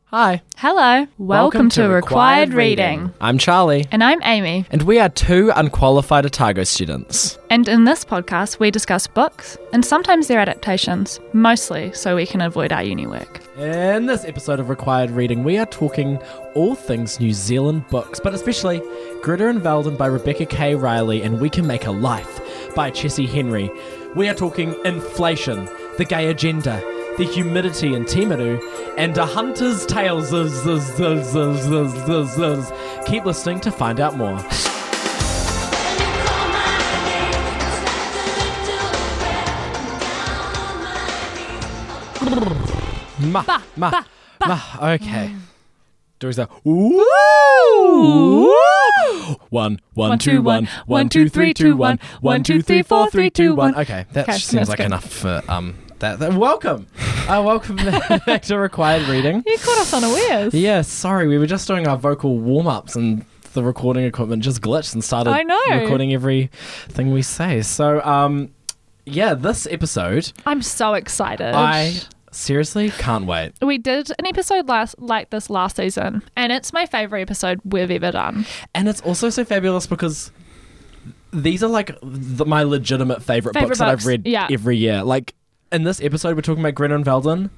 Hi. Hello. Welcome to Required Reading. I'm Charlie. And I'm Amy. And we are two unqualified Otago students. And in this podcast, we discuss books and sometimes their adaptations, mostly so we can avoid our uni work. In this episode of Required Reading, we are talking all things New Zealand books, but especially Greta and Veldin by Rebecca K. Riley and We Can Make a Life by Chessie Henry. We are talking inflation, the gay agenda, the humidity in Timaru, and A Hunter's Tales. Keep listening to find out more. Okay. Doing that. Ooh. 1, 1, 2, 1, 1, 2, 3, 2, 1, 1, 2, 3, 4, 3, 2, 1. Okay, that seems like enough for that. Welcome. Welcome back to Required Reading. You caught us unawares. Yeah, sorry, we were just doing our vocal warm-ups and the recording equipment just glitched and started recording everything we say. So, this episode. I'm so excited. I seriously can't wait. We did an episode like this last season, and it's my favourite episode we've ever done. And it's also so fabulous because these are like my legitimate favourite books that I've read every year. Like, in this episode, we're talking about Greta and Veldin.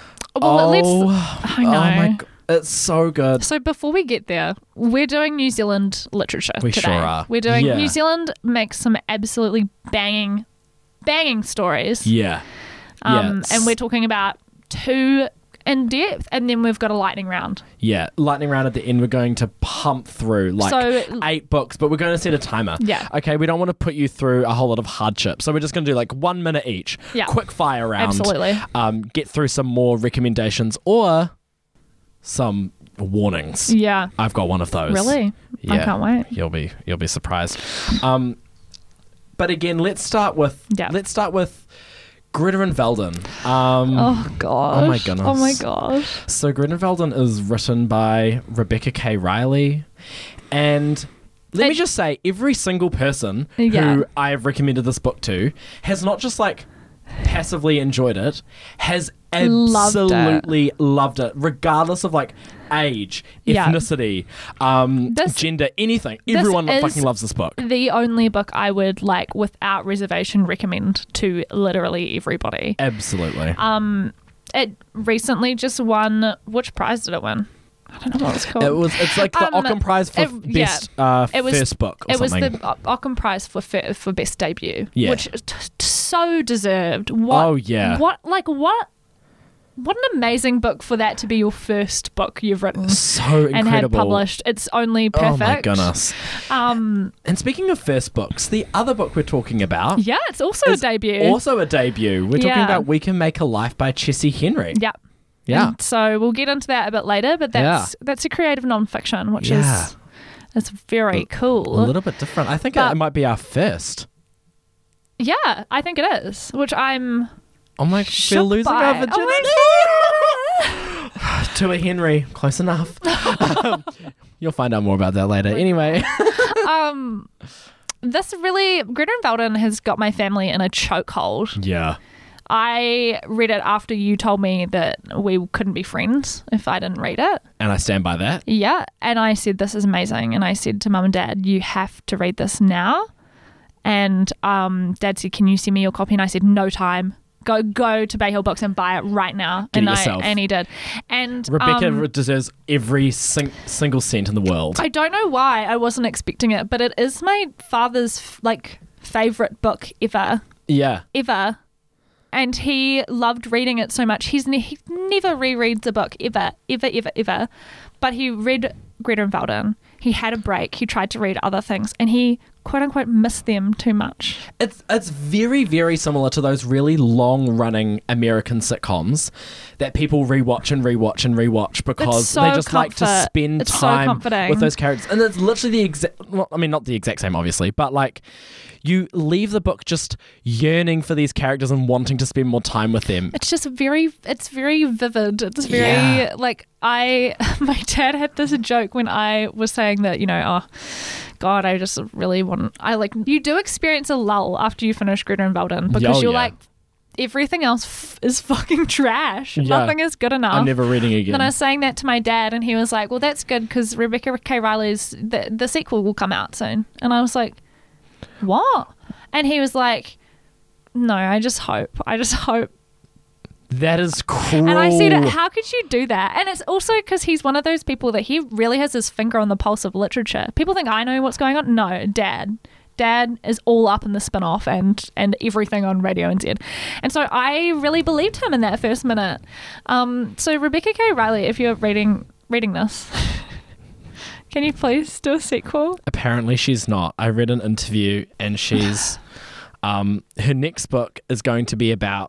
I know. Oh my God. It's so good. So before we get there, we're doing New Zealand literature today. We sure are. We're doing New Zealand makes some absolutely banging stories. Yeah. And we're talking about two in depth, and then we've got a lightning round. Yeah, lightning round at the end. We're going to pump through 8 books, but we're going to set a timer. Yeah. Okay, we don't want to put you through a whole lot of hardship, so we're just going to do 1 minute each. Yeah. Quick fire round. Absolutely. Get through some more recommendations or some warnings. Yeah. I've got one of those. Really? Yeah. I can't wait. You'll be surprised. But again, let's start with Greta and Veldin. Oh gosh. Oh my goodness. Oh my gosh. So Greta and Veldin is written by Rebecca K. Riley. And let me just say, every single person who I have recommended this book to has not just passively enjoyed it, has absolutely loved it, regardless of age, ethnicity, gender, anything. Everyone fucking loves this book. The only book I would without reservation recommend to literally everybody. Absolutely. It recently just won. Which prize did it win? I don't know what it's called. It's like the Ockham Prize for best first book or something. It was the Ockham Prize for best debut, which is so deserved. Oh yeah. What an amazing book for that to be your first book you've written. So incredible. And had published. It's only perfect. Oh my goodness. And speaking of first books, the other book we're talking about. Yeah, it's also a debut. Also a debut. We're talking about We Can Make a Life by Chessie Henry. Yeah. Yeah. And so we'll get into that a bit later, but that's a creative nonfiction, which is it's very cool. A little bit different. I think it might be our first. Yeah, I think it is, which I'm Oh my, we're losing by. our virginity. To a Henry, close enough. You'll find out more about that later. Anyway. This really, Greta and Veldin has got my family in a chokehold. Yeah. I read it after you told me that we couldn't be friends if I didn't read it. And I stand by that. Yeah. And I said, this is amazing. And I said to Mum and Dad, you have to read this now. And Dad said, can you send me your copy? And I said, no time. Go to Bay Hill Books and buy it right now. Get it yourself. And he did. And Rebecca deserves every single cent in the world. I don't know why I wasn't expecting it, but it is my father's favorite book ever. Yeah. Ever. And he loved reading it so much. He never rereads a book ever. But he read Greta and Veldin. He had a break. He tried to read other things, and he quote unquote missed them too much. It's very, very similar to those really long running American sitcoms that people rewatch because they just like to spend time with those characters. And it's literally the exact, well, I mean, not the exact same obviously, but you leave the book just yearning for these characters and wanting to spend more time with them. It's just very vivid. It's very my dad had this joke when I was saying that, God, I just really want, you do experience a lull after you finish Greta and Veldin because everything else is fucking trash. Yeah. Nothing is good enough. I'm never reading again. Then I was saying that to my dad, and he was like, well, that's good because Rebecca K. Riley's, the sequel will come out soon. And I was like, what? And he was like, no, I just hope. That is cruel. And I said, how could you do that? And it's also because he's one of those people that he really has his finger on the pulse of literature. People think I know what's going on. No, Dad is all up in the spin-off and everything on Radio NZ. And so I really believed him in that first minute. So Rebecca K. Riley, if you're reading this, can you please do a sequel? Apparently she's not. I read an interview and she's her next book is going to be about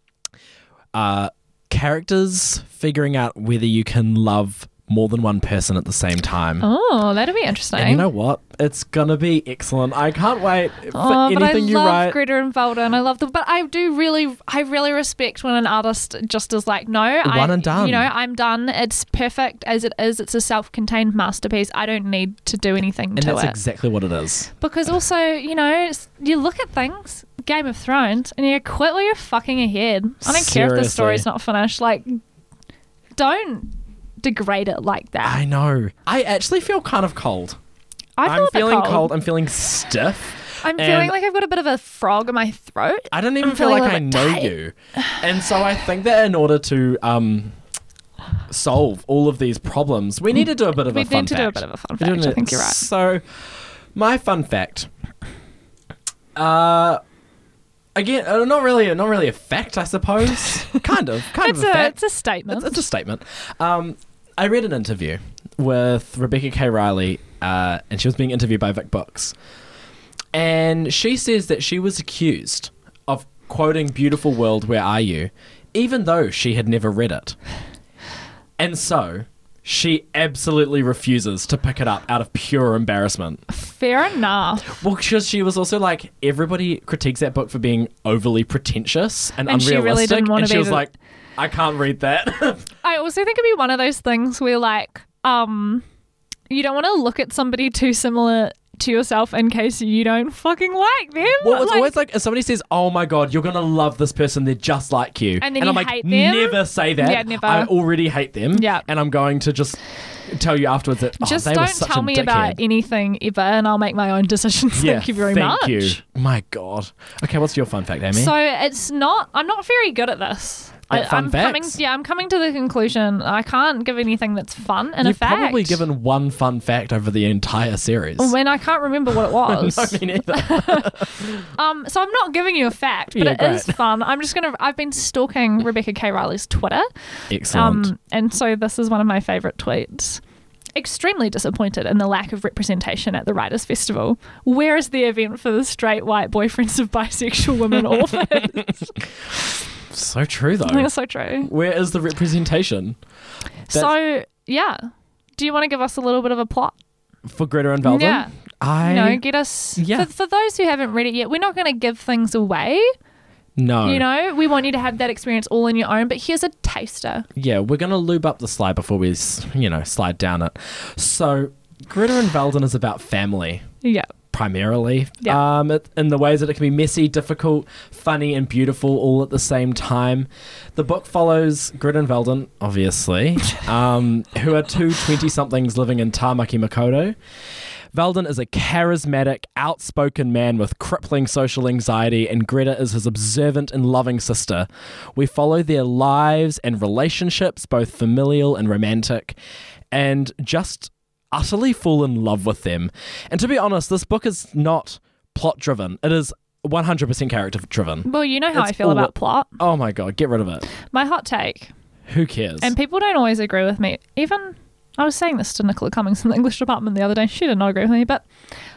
characters figuring out whether you can love more than one person at the same time. Oh, that'll be interesting. And you know what? It's gonna be excellent. I can't wait for anything you but I write. love Greta and Valden. I love them, but I really respect when an artist just is like, no, one and done. You know, I'm done. It's perfect as it is. It's a self-contained masterpiece. I don't need to do anything and to it. And that's exactly what it is. Because also, you know, you look at things, Game of Thrones, and you quit while you're fucking ahead. I don't care if the story's not finished. Like, don't degrade it like that. I know. I actually feel kind of cold. I'm feeling cold. I'm feeling stiff. I'm feeling like I've got a bit of a frog in my throat. I don't even feel like I know you. And so I think that in order to solve all of these problems, we need to do a bit of a fun fact. We need to do a bit of a fun fact. I think you're right. So my fun fact, again, not really a fact, I suppose. kind of a fact. It's a statement. It's a statement. I read an interview with Rebecca K. Riley, and she was being interviewed by Vic Books. And she says that she was accused of quoting Beautiful World, Where Are You? Even though she had never read it. And so she absolutely refuses to pick it up out of pure embarrassment. Fair enough. Well, because she was also like, everybody critiques that book for being overly pretentious and unrealistic. She really didn't want to be. She was like, I can't read that. I also think it'd be one of those things where, like, you don't want to look at somebody too similar to yourself in case you don't fucking like them. Well, it's always like if somebody says, oh my God, you're going to love this person, they're just like you. And then I'm you like, hate them. never say that. Yeah, never. I already hate them. Yeah. And I'm going to just tell you afterwards that just they don't were such tell a me dickhead. about anything ever and I'll make my own decisions. Yeah, thank you very much. Thank you. My God. Okay, what's your fun fact, Amy? So I'm not very good at this. I'm coming to the conclusion I can't give anything that's fun and You've a fact. You've probably given one fun fact over the entire series. When I can't remember what it was. No, me neither. So I'm not giving you a fact, but it is fun. I've been stalking Rebecca K. Riley's Twitter. Excellent. And so this is one of my favourite tweets. Extremely disappointed in the lack of representation at the Writers' Festival. Where is the event for the straight white boyfriends of bisexual women orphans? So true, though. That's so true. Where is the representation? So, yeah. Do you want to give us a little bit of a plot? For Greta and Valden? Yeah. Get us... Yeah. For those who haven't read it yet, we're not going to give things away. No. You know, we want you to have that experience all in your own, but here's a taster. Yeah, we're going to lube up the slide before we, slide down it. So, Greta and Valden is about family. Yeah. Primarily. Yeah. In the ways that it can be messy, difficult, funny, and beautiful all at the same time. The book follows Greta and Valden, obviously, who are two 20-somethings living in Tāmaki Makaurau. Valden is a charismatic, outspoken man with crippling social anxiety, and Greta is his observant and loving sister. We follow their lives and relationships, both familial and romantic, and just utterly fall in love with them. And to be honest, this book is not plot-driven. It is 100% character-driven. Well, you know how I feel about plot. Oh my God, get rid of it. My hot take. Who cares? And people don't always agree with me. Even... I was saying this to Nicola Cummings in the English department the other day. She did not agree with me, but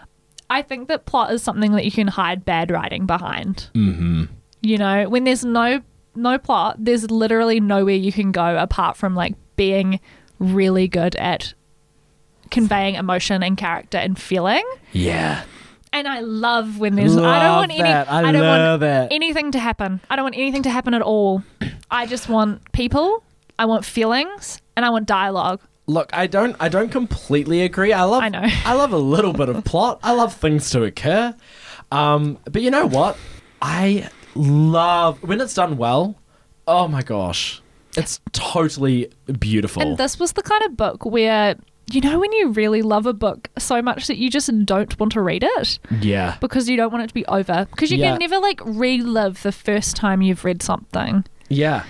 I think that plot is something that you can hide bad writing behind. Mm-hmm. You know, when there's no plot, there's literally nowhere you can go apart from like being really good at conveying emotion and character and feeling. Yeah. And I love when there's... I don't want anything to happen. I don't want anything to happen at all. I just want people. I want feelings, and I want dialogue. Look, I don't completely agree. I love a little bit of plot. I love things to occur. But you know what? I love when it's done well. Oh my gosh. It's totally beautiful. And this was the kind of book where, you know, when you really love a book so much that you just don't want to read it. Yeah. Because you don't want it to be over. Because you can never like relive the first time you've read something. Yeah.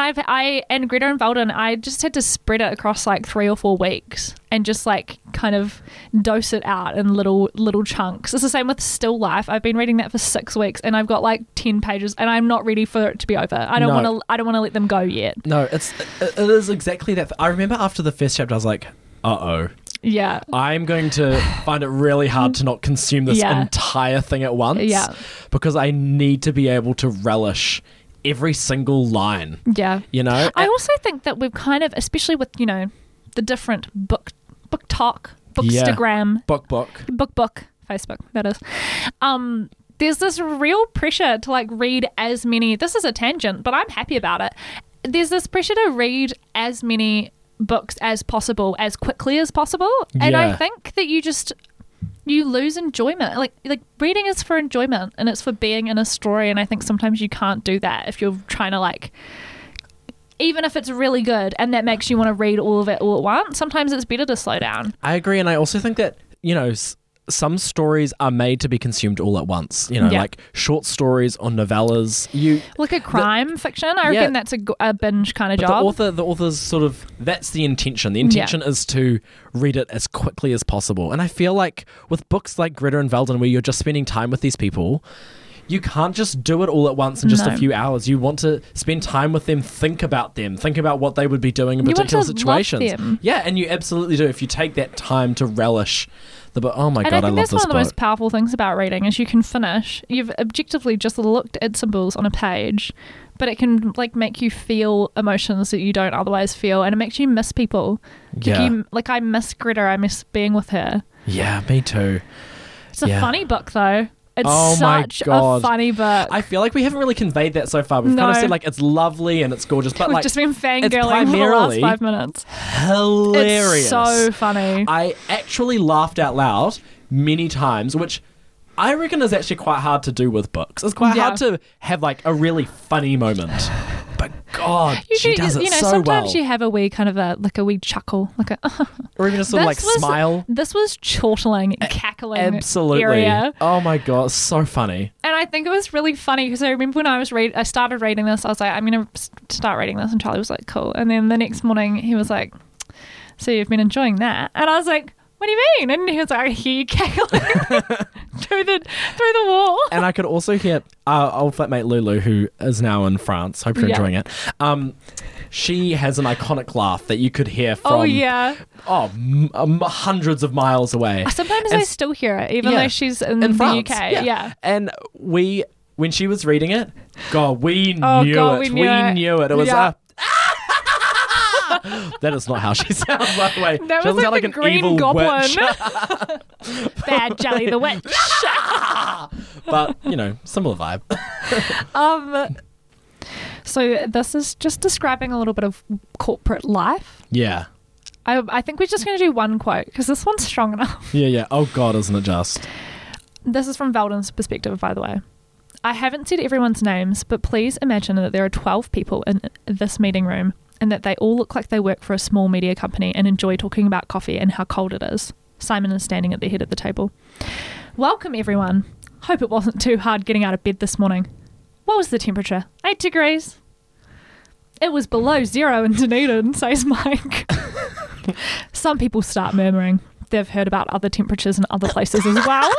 And Greta and Valden, I just had to spread it across like 3 or 4 weeks and just like kind of dose it out in little chunks. It's the same with Still Life. I've been reading that for 6 weeks and I've got like 10 pages and I'm not ready for it to be over. I don't want to let them go yet. No, it is exactly that. I remember after the first chapter I was like, uh-oh. Yeah. I'm going to find it really hard to not consume this entire thing at once. Yeah. Because I need to be able to relish every single line. Yeah. You know? I also think that we've kind of, especially with, you know, the different book talk, Bookstagram. Book, Facebook, that is. There's this real pressure to like read as many, this is a tangent, but I'm happy about it. There's this pressure to read as many books as possible, as quickly as possible. And I think that you lose enjoyment. Like reading is for enjoyment and it's for being in a story, and I think sometimes you can't do that if you're trying to like, even if it's really good and that makes you want to read all of it all at once, sometimes it's better to slow down. I agree, and I also think that, you know, some stories are made to be consumed all at once, you know, like short stories or novellas. Like a crime fiction, I reckon that's a binge kind of job. The author's sort of, that's the intention. The intention is to read it as quickly as possible. And I feel like with books like Greta and Valden, where you're just spending time with these people, you can't just do it all at once in just a few hours. You want to spend time with them, think about what they would be doing in particular situations. Love them. Yeah, and you absolutely do. If you take that time to relish the book. Oh my God, I love this book. And I think that's one of the most powerful things about reading is you can finish. You've objectively just looked at symbols on a page, but it can like make you feel emotions that you don't otherwise feel, and it makes you miss people. Yeah. I miss Greta. I miss being with her. Yeah, me too. It's a funny book though. It's such a funny book. I feel like we haven't really conveyed that so far. We've kind of said like it's lovely and it's gorgeous, but we've just been fangirling for the last 5 minutes. Hilarious. It's so funny. I actually laughed out loud many times, which I reckon is actually quite hard to do with books. It's quite hard to have like a really funny moment. But God, she does it so well. Sometimes you have a wee kind of a wee chuckle, like a or even a sort of like smile. This was chortling, cackling. Absolutely. Area. Oh my God, so funny. And I think it was really funny because I remember when I started reading this, I was like, I'm going to start reading this, and Charlie was like, cool. And then the next morning he was like, so you've been enjoying that? And I was like, what do you mean? And he was like, I hear you cackling through the wall. And I could also hear our old flatmate Lulu, who is now in France. Hope you're enjoying it. She has an iconic laugh that you could hear from hundreds of miles away. Sometimes I still hear it, even though she's in the France. UK. Yeah. And when she was reading it, God, we knew it. We knew it. It was that is not how she sounds, by the way. That she was like an Green evil Goblin. witch. Bad Jelly the Witch. But, you know, similar vibe. So this is just describing a little bit of corporate life. Yeah. I think we're just going to do one quote because this one's strong enough. Yeah. Oh, God, isn't it just? This is from Valden's perspective, by the way. I haven't said everyone's names, but please imagine that there are 12 people in this meeting room and that they all look like they work for a small media company and enjoy talking about coffee and how cold it is. Simon is standing at the head of the table. Welcome, everyone. Hope it wasn't too hard getting out of bed this morning. What was the temperature? 8 degrees. It was below 0 in Dunedin, says Mike. Some people start murmuring. They've heard about other temperatures in other places as well.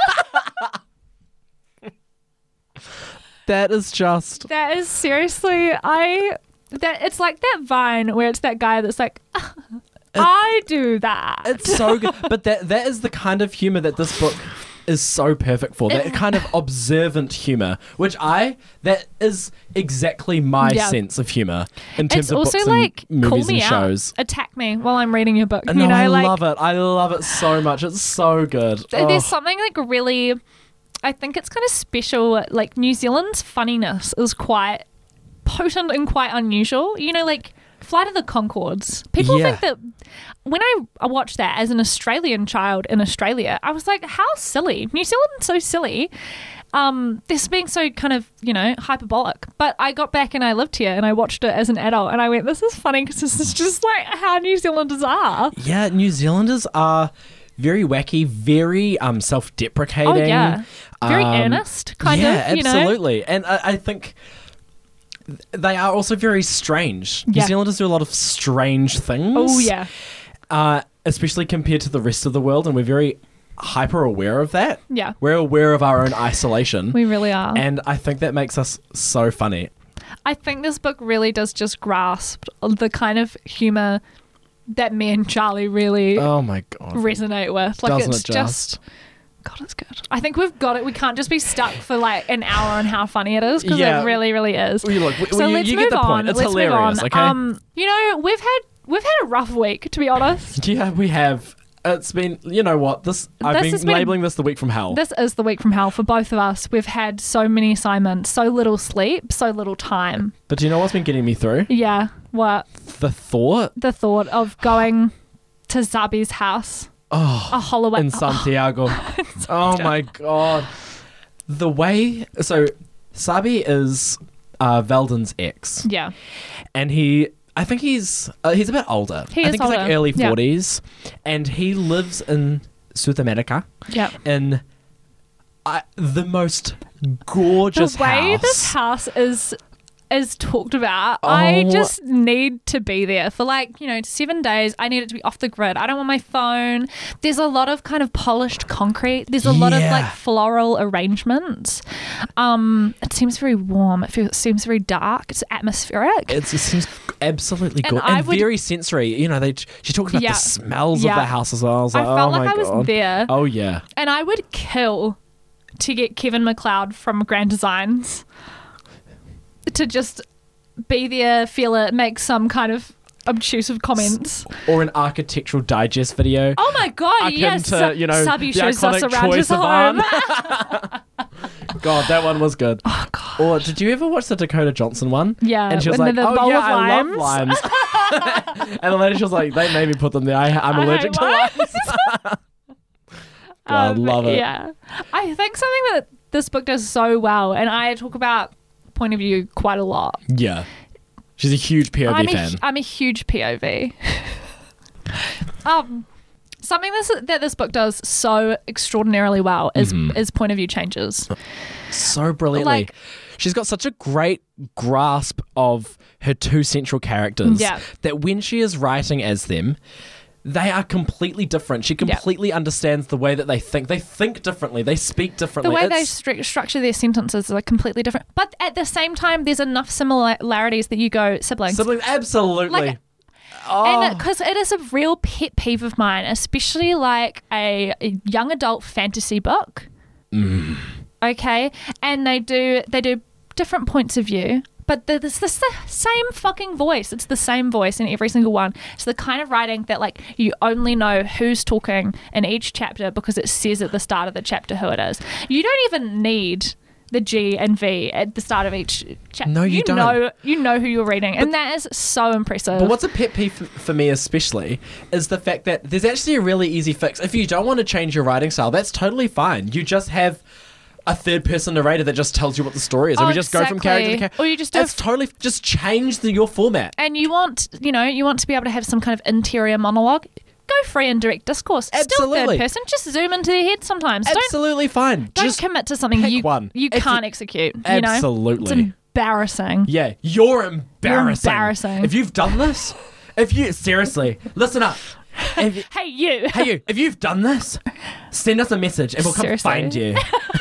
That is seriously, it's like that Vine where it's that guy that's like, I do that. It's so good. But that is the kind of humour that this book is so perfect for. That kind of observant humour, that is exactly my sense of humour in terms of books like, and movies and shows. Attack me while I'm reading your book. No, I love it. I love it so much. It's so good. There's something like really, I think it's kind of special. Like New Zealand's funniness is quite potent and quite unusual. You know, like Flight of the Conchords. People think that when I watched that as an Australian child in Australia, I was like, how silly. New Zealand's so silly. this being so kind of, hyperbolic. But I got back and I lived here and I watched it as an adult and I went, this is funny because this is just like how New Zealanders are. Yeah, New Zealanders are very wacky, very self-deprecating. Oh, yeah. Very earnest, kind of, absolutely. And I think they are also very strange. New Zealanders do a lot of strange things. Oh, yeah. Especially compared to the rest of the world, and we're very hyper aware of that. Yeah. We're aware of our own isolation. We really are. And I think that makes us so funny. I think this book really does just grasp the kind of humour that me and Charlie really oh my God. resonate with. Like, Doesn't it's it just? God, it's good. I think we've got it. We can't just be stuck for like an hour on how funny it is because it really, really is. Well, look, so let's you move get the point. on. It's let's hilarious, move on. okay? We've had a rough week, to be honest. Yeah, we have. It's been, you know what? I've been labelling this the week from hell. This is the week from hell for both of us. We've had so many assignments, so little sleep, so little time. But do you know what's been getting me through? Yeah, what? The thought of going to Zabi's house. Oh, a Holloway in Santiago. Oh my God. The way... So, Sabi is Veldon's ex. Yeah. And I think he's a bit older. He I is think older. he's like early 40s. And he lives in South America. Yeah. In the most gorgeous house. The way this house is talked about, I just need to be there for 7 days. I need it to be off the grid. I don't want my phone. There's a lot of kind of polished concrete. There's a lot of floral arrangements. It seems very warm. It seems very dark. It's atmospheric. It seems absolutely good and very sensory. She talks about the smells of the house as well. I felt like I was there. Oh yeah. And I would kill to get Kevin McLeod from Grand Designs to just be there, feel it, make some kind of obtrusive comments. Or an Architectural Digest video. Oh my God, yes. Sabi shows us around his home. God, that one was good. Oh, God. Or did you ever watch the Dakota Johnson one? Yeah. And she was like, I love limes. And the lady, she was like, they made me put them there. I'm allergic to limes. God, love it. Yeah. I think something that this book does so well, and I talk about point of view quite a lot. Yeah. She's a huge POV fan. I'm a huge POV. Something that this book does so extraordinarily well is point of view changes. So brilliantly. She's got such a great grasp of her two central characters that when she is writing as them, they are completely different. She completely understands the way that they think. They think differently. They speak differently. The way they structure their sentences are completely different. But at the same time, there's enough similarities that you go, siblings. Siblings, absolutely. And because it is a real pet peeve of mine, especially like a young adult fantasy book. Okay? And they do different points of view. But it's the same fucking voice. It's the same voice in every single one. It's the kind of writing that you only know who's talking in each chapter because it says at the start of the chapter who it is. You don't even need the G and V at the start of each chapter. No, you don't. You know who you're reading, and that is so impressive. But what's a pet peeve for me especially is the fact that there's actually a really easy fix. If you don't want to change your writing style, that's totally fine. You just have a third-person narrator that just tells you what the story is, and we just go from character to character. Or you just totally just change your format. And you want to be able to have some kind of interior monologue. Go free and direct discourse. Absolutely. Still third person. Just zoom into their head sometimes. Absolutely fine. Don't just commit to something you can't execute. Absolutely. It's embarrassing. Yeah, you're embarrassing. You're embarrassing. If you've done this, seriously, listen up. Hey you. If you've done this, send us a message and we'll come find you.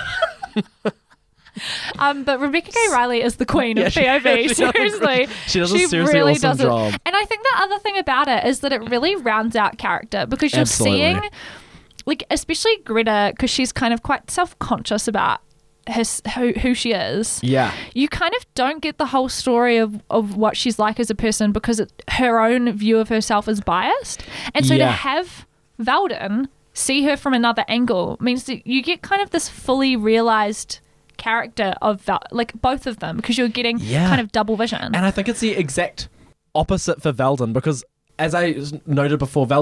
But Rebecca K. Riley is the queen of POV. Seriously. She does a seriously really awesome job. And I think the other thing about it is that it really rounds out character because you're seeing, especially Greta, because she's kind of quite self-conscious about who she is. Yeah. You kind of don't get the whole story of what she's like as a person because her own view of herself is biased. And so to have Veldon see her from another angle means that you get kind of this fully realized character of both of them because you're getting kind of double vision. And I think it's the exact opposite for Veldon because as I noted before, Veldon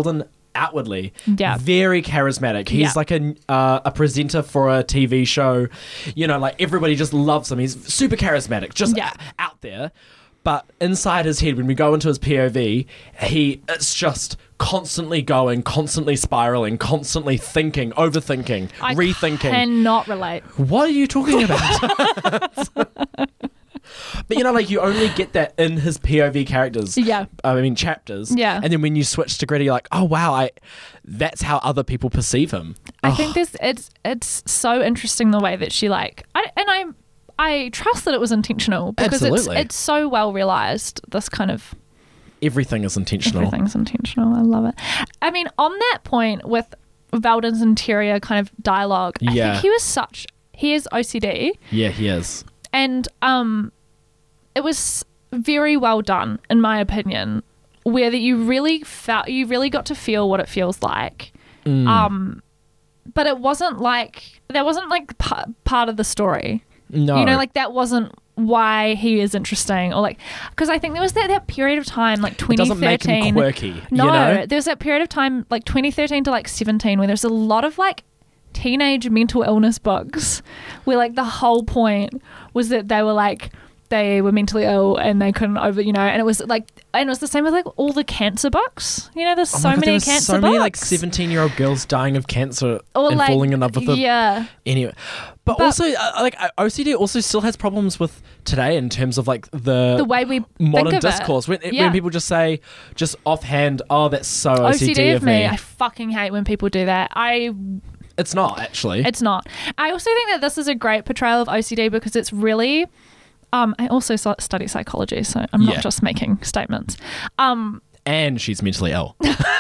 outwardly Yeah. very charismatic. He's like a presenter for a TV show. You know, like everybody just loves him. He's super charismatic, just out there. But inside his head, when we go into his POV, it's just constantly going, constantly spiraling, constantly thinking, overthinking, rethinking. I cannot relate. What are you talking about? But you know, like you only get that in his POV characters. Yeah. I mean, chapters. Yeah. And then when you switch to Greta, you're like, oh wow, that's how other people perceive him. I think it's so interesting the way that she I trust that it was intentional because it's so well realized. This kind of everything is intentional. Everything's intentional. I love it. I mean, on that point with Veldon's interior kind of dialogue, I think he is OCD. Yeah, he is. And it was very well done, in my opinion, where that you really got to feel what it feels like. But it wasn't like part of the story. No, you know, like that wasn't why he is interesting, or like, because I think there was that period of time, like 2013. It doesn't make him quirky. No, you know? There's that period of time, like 2013 to like 17, where there's a lot of like teenage mental illness books, where like the whole point was that they were mentally ill and they couldn't and it was the same with like all the cancer books. You know, there's so many cancer books. So many like 17-year-old girls dying of cancer or and falling in love with them. Yeah. Anyway, but also like OCD also still has problems with today in terms of like the way we modern think of discourse. When people just say just offhand, oh, that's so OCD of me. I fucking hate when people do that. It's not actually. It's not. I also think that this is a great portrayal of OCD because it's really. I also study psychology, so I'm not just making statements. And she's mentally ill.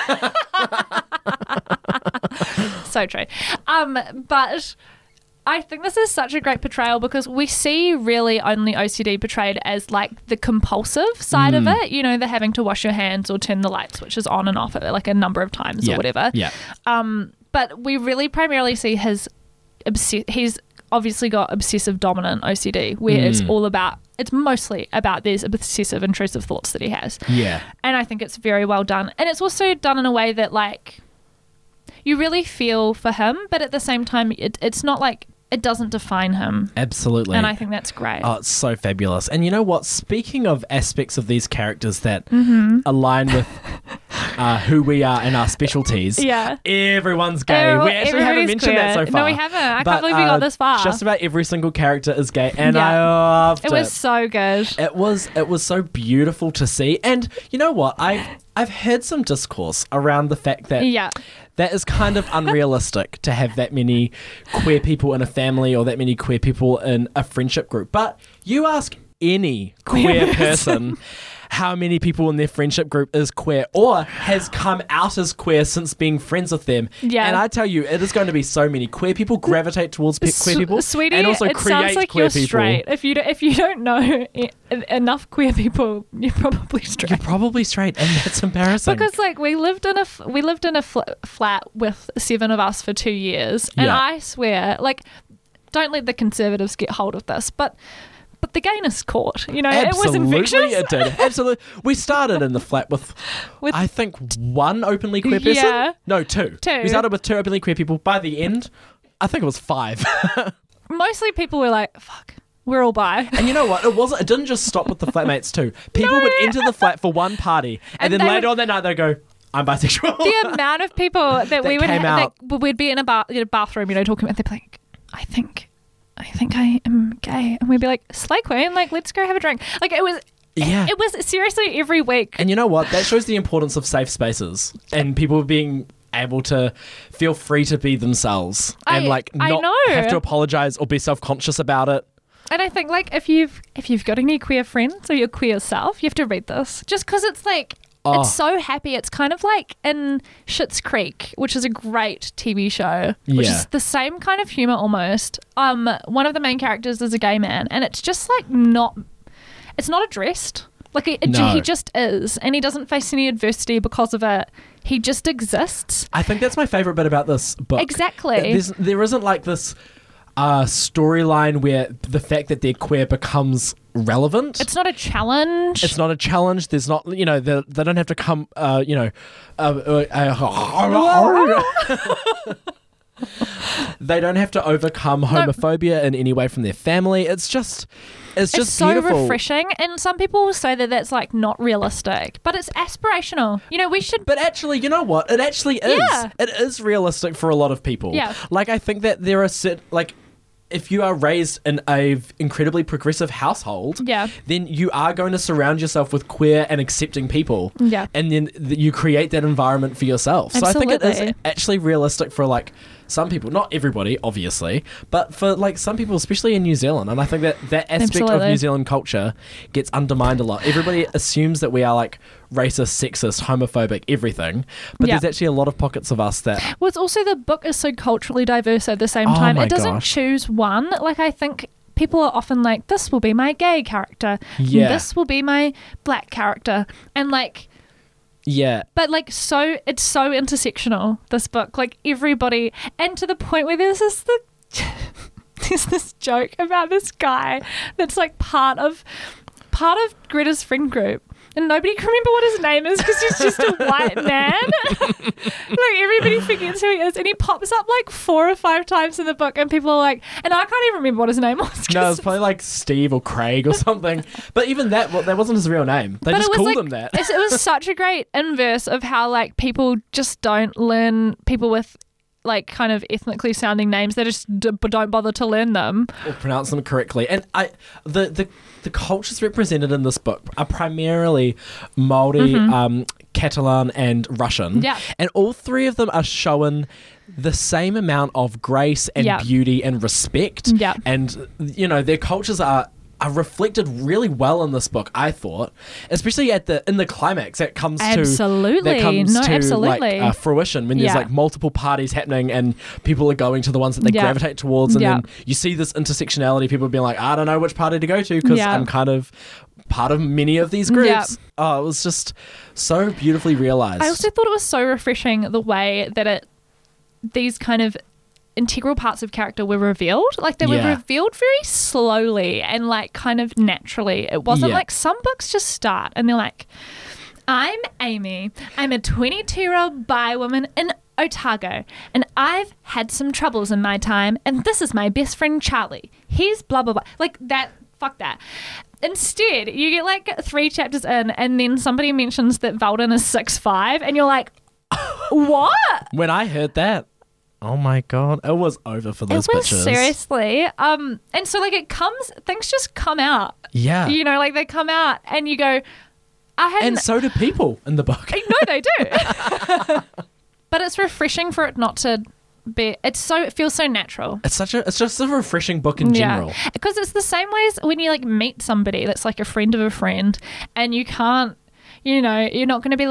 So true. But I think this is such a great portrayal because we see really only OCD portrayed as like the compulsive side of it. You know, the having to wash your hands or turn the light switches on and off like a number of times or whatever. Yeah. But we really primarily see he's obviously got obsessive dominant OCD where it's mostly about these obsessive intrusive thoughts that he has. Yeah. And I think it's very well done. And it's also done in a way that like you really feel for him, but at the same time it's not like it doesn't define him. Absolutely. And I think that's great. Oh, it's so fabulous. And you know what? Speaking of aspects of these characters that align with who we are and our specialties, everyone's gay. We actually haven't mentioned that so far. No, we haven't. I can't believe we got this far. Just about every single character is gay, and I loved it. It was so good. It was so beautiful to see. And you know what? I've heard some discourse around the fact that that is kind of unrealistic to have that many queer people in a family or that many queer people in a friendship group. But you ask any queer person how many people in their friendship group is queer or has come out as queer since being friends with them. Yeah. And I tell you, it is going to be so many. Queer people gravitate towards queer people. Sweetie, and also it create sounds like queer you're people. Straight. If you don't know enough queer people, you're probably straight. You're probably straight, and that's embarrassing. Because like we lived in a flat with 7 of us for 2 years, and I swear, like, don't let the conservatives get hold of this, but the gayness caught, you know. Absolutely, it was infectious. It did. Absolutely. We started in the flat with I think 1 openly queer person. Yeah. No, 2. We started with 2 openly queer people. By the end, I think it was 5. Mostly people were like, fuck, we're all bi. And you know what? It didn't just stop with the flatmates too. People would enter the flat for one party and then later on that night they'd go, I'm bisexual. The amount of people that we would that we'd be in a bathroom, you know, talking about, they'd be like, I think I am gay, and we'd be like, slay queen, like, let's go have a drink. Like, it was seriously every week. And you know what? That shows the importance of safe spaces and people being able to feel free to be themselves and like not have to apologize or be self-conscious about it. And I think like if you've got any queer friends or your queer self, you have to read this just because it's like. Oh. It's so happy. It's kind of like in Schitt's Creek, which is a great TV show, which is the same kind of humor almost. One of the main characters is a gay man, and it's just like it's not addressed. Like he just is, and he doesn't face any adversity because of it. He just exists. I think that's my favorite bit about this book. Exactly. There isn't like this storyline where the fact that they're queer becomes relevant. It's not a challenge. It's not a challenge. There's not, they don't have to come, they don't have to overcome homophobia in any way from their family. It's just so beautiful. Refreshing. And some people will say that that's like not realistic, but it's aspirational. We should. But actually, you know what? It actually is. Yeah. It is realistic for a lot of people. Yeah. Like, I think that there are if you are raised in a incredibly progressive household, then you are going to surround yourself with queer and accepting people. Yeah. And then you create that environment for yourself. Absolutely. So I think it is actually realistic for some people, not everybody, obviously, but for some people, especially in New Zealand. And I think that aspect of New Zealand culture gets undermined a lot. Everybody assumes that we are racist, sexist, homophobic, everything. But there's actually a lot of pockets of us that... Well, it's also the book is so culturally diverse at the same time. It doesn't choose one. I think people are often this will be my gay character. Yeah. This will be my black character. And yeah. But it's so intersectional, this book. Everybody, and to the point where there's this joke about this guy that's part of Greta's friend group. And nobody can remember what his name is because he's just a white man. Everybody forgets who he is. And he pops up 4 or 5 times in the book and people are and I can't even remember what his name was. No, it's probably Steve or Craig or something. But even that wasn't his real name. They just called him that. It was such a great inverse of how people just don't learn people with kind of ethnically sounding names. They just don't bother to learn them or pronounce them correctly. And the cultures represented in this book are primarily Māori, Catalan, and Russian. Yeah. And all three of them are shown the same amount of grace and beauty and respect. Yeah. And their cultures are reflected really well in this book, I thought, especially in the climax that comes to fruition when there's multiple parties happening and people are going to the ones that they gravitate towards, and then you see this intersectionality. People being I don't know which party to go to because I'm kind of part of many of these groups. Oh, it was just so beautifully realized. I also thought it was so refreshing the way that these kind of integral parts of character were revealed. They were revealed very slowly and kind of naturally. It wasn't some books just start and they're I'm Amy. I'm a 22-year-old bi woman in Otago and I've had some troubles in my time and this is my best friend Charlie. He's blah blah blah. That. Fuck that. Instead, you get 3 chapters in and then somebody mentions that Valden is 6'5" and you're what? When I heard that, oh my God, it was over for those bitches. Seriously. And so things just come out. Yeah. They come out and you go, and so do people in the book. No, they do. But it's refreshing for it not to be, it feels so natural. It's just a refreshing book in general. Because it's the same way as when you meet somebody that's a friend of a friend and you can't, you're not going to be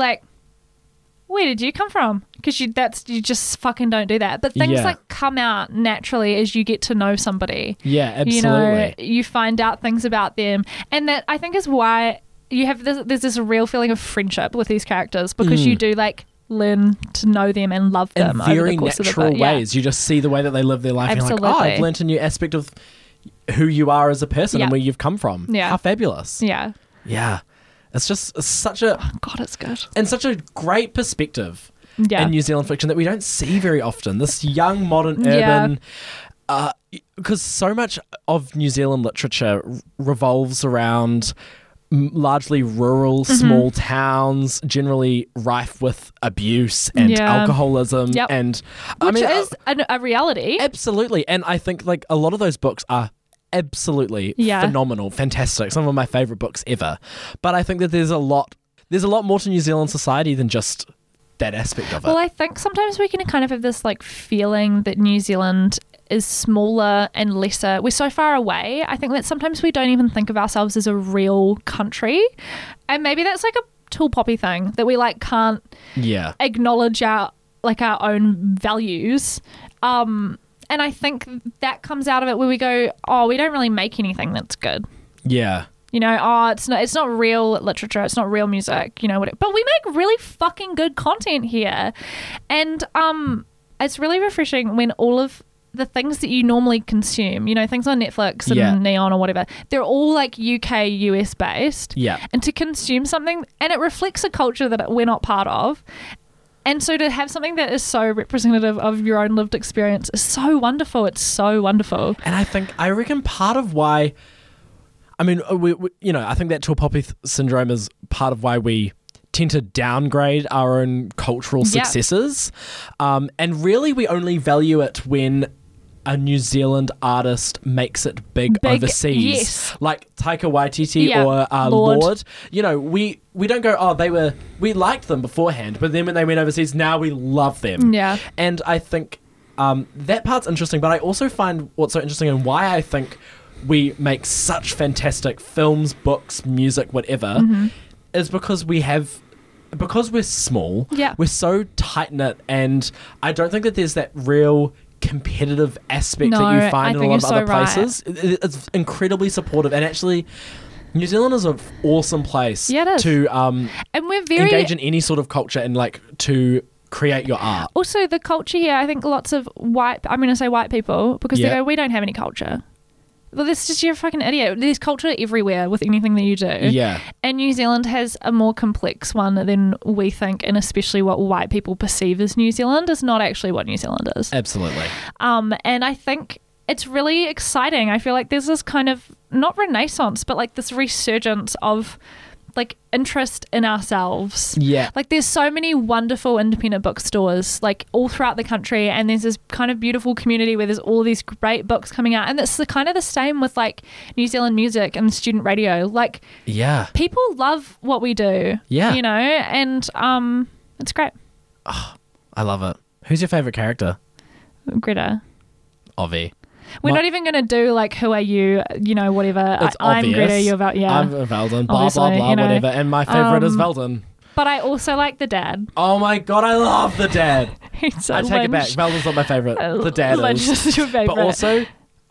where did you come from? Because you just fucking don't do that. But things come out naturally as you get to know somebody. Yeah, absolutely. You find out things about them, and that I think is why you have there's this real feeling of friendship with these characters because you do learn to know them and love them in very over the course natural of the book. ways. You just see the way that they live their life. Absolutely. And you're I've learnt a new aspect of who you are as a person and where you've come from. Yeah, how fabulous. Yeah. It's such a... Oh, God, it's good. And such a great perspective in New Zealand fiction that we don't see very often. This young, modern, urban... Because so much of New Zealand literature revolves around largely rural, small towns, generally rife with abuse and alcoholism. And Which is a reality. Absolutely. And I think a lot of those books are absolutely phenomenal, fantastic, some of my favorite books ever. But I think that there's a lot more to New Zealand society than just that aspect of it. Well, I think sometimes we can kind of have this feeling that New Zealand is smaller and lesser. We're so far away. I think that sometimes we don't even think of ourselves as a real country, and maybe that's a tall poppy thing that we can't acknowledge our own values. And I think that comes out of it where we go, oh, we don't really make anything that's good. Yeah. It's not real literature. It's not real music, whatever. But we make really fucking good content here. And it's really refreshing when all of the things that you normally consume, you know, things on Netflix and Yeah. Neon or whatever, they're all like UK, US based. Yeah. And to consume something, and it reflects a culture that we're not part of. And so to have something that is so representative of your own lived experience is so wonderful. It's so wonderful. And I reckon part of why, I mean, we you know, I think that tall poppy syndrome is part of why we tend to downgrade our own cultural Yeah. successes. And really we only value it when a New Zealand artist makes it big overseas. Yes. Like Taika Waititi Yeah. or Lord. Lord. You know, we don't go, oh, we liked them beforehand, but then when they went overseas, now we love them. Yeah. And I think that part's interesting, but I also find what's so interesting and why I think we make such fantastic films, books, music, whatever, is because because we're small, Yeah. we're so tight-knit, and I don't think that there's that real competitive aspect No, that you I find in a think lot of you're so other right. places. It's incredibly supportive, and actually New Zealand is an awesome place Yeah, it is. to And we're very engage in any sort of culture and like to create your art. also the culture here. I think lots of I'm going to say white people because Yeah. they go, we don't have any culture. Well, that's just, you're a fucking idiot. There's culture everywhere with anything that you do. Yeah. And New Zealand has a more complex one than we think, and especially what white people perceive as New Zealand is not actually what New Zealand is. Absolutely. And I think it's really exciting. I feel like there's this kind of, not renaissance, but like this resurgence of like interest in ourselves. Yeah. Like there's so many wonderful independent bookstores like all throughout the country, and there's this kind of beautiful community where there's all these great books coming out, and it's the kind of the same with like New Zealand music and student radio. Like Yeah. people love what we do. Yeah. You know, and it's great. I love it. Who's your favorite character? Greta. Ovi. We're not even going to do like who are you, you know, whatever. It's I'm obvious. Greta, you're Val. Yeah. I'm Veldon. Blah, Obviously, blah, blah, you know. whatever. And my favorite is Veldon. But I also like the dad. Oh my God, I love the dad. He's I take it back. Veldon's not my favorite. The dad Lynch is. is your favorite. But also,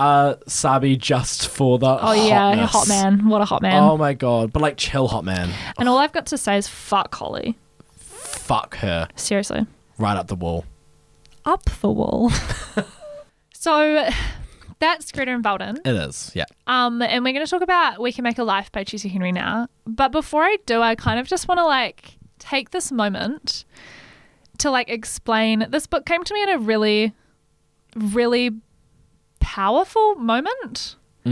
Sabi just for the yeah, hotness. hot man. What a hot man. Oh my God. But like chill hot man. And all I've got to say is fuck Holly. Fuck her. Seriously. Right up the wall. Up the wall. So that's Greta and Veldon. It is, yeah. And we're going to talk about We Can Make a Life by Chessie Henry now. But before I do, I kind of just want to like take this moment to like explain. This book came to me in a really, really powerful moment.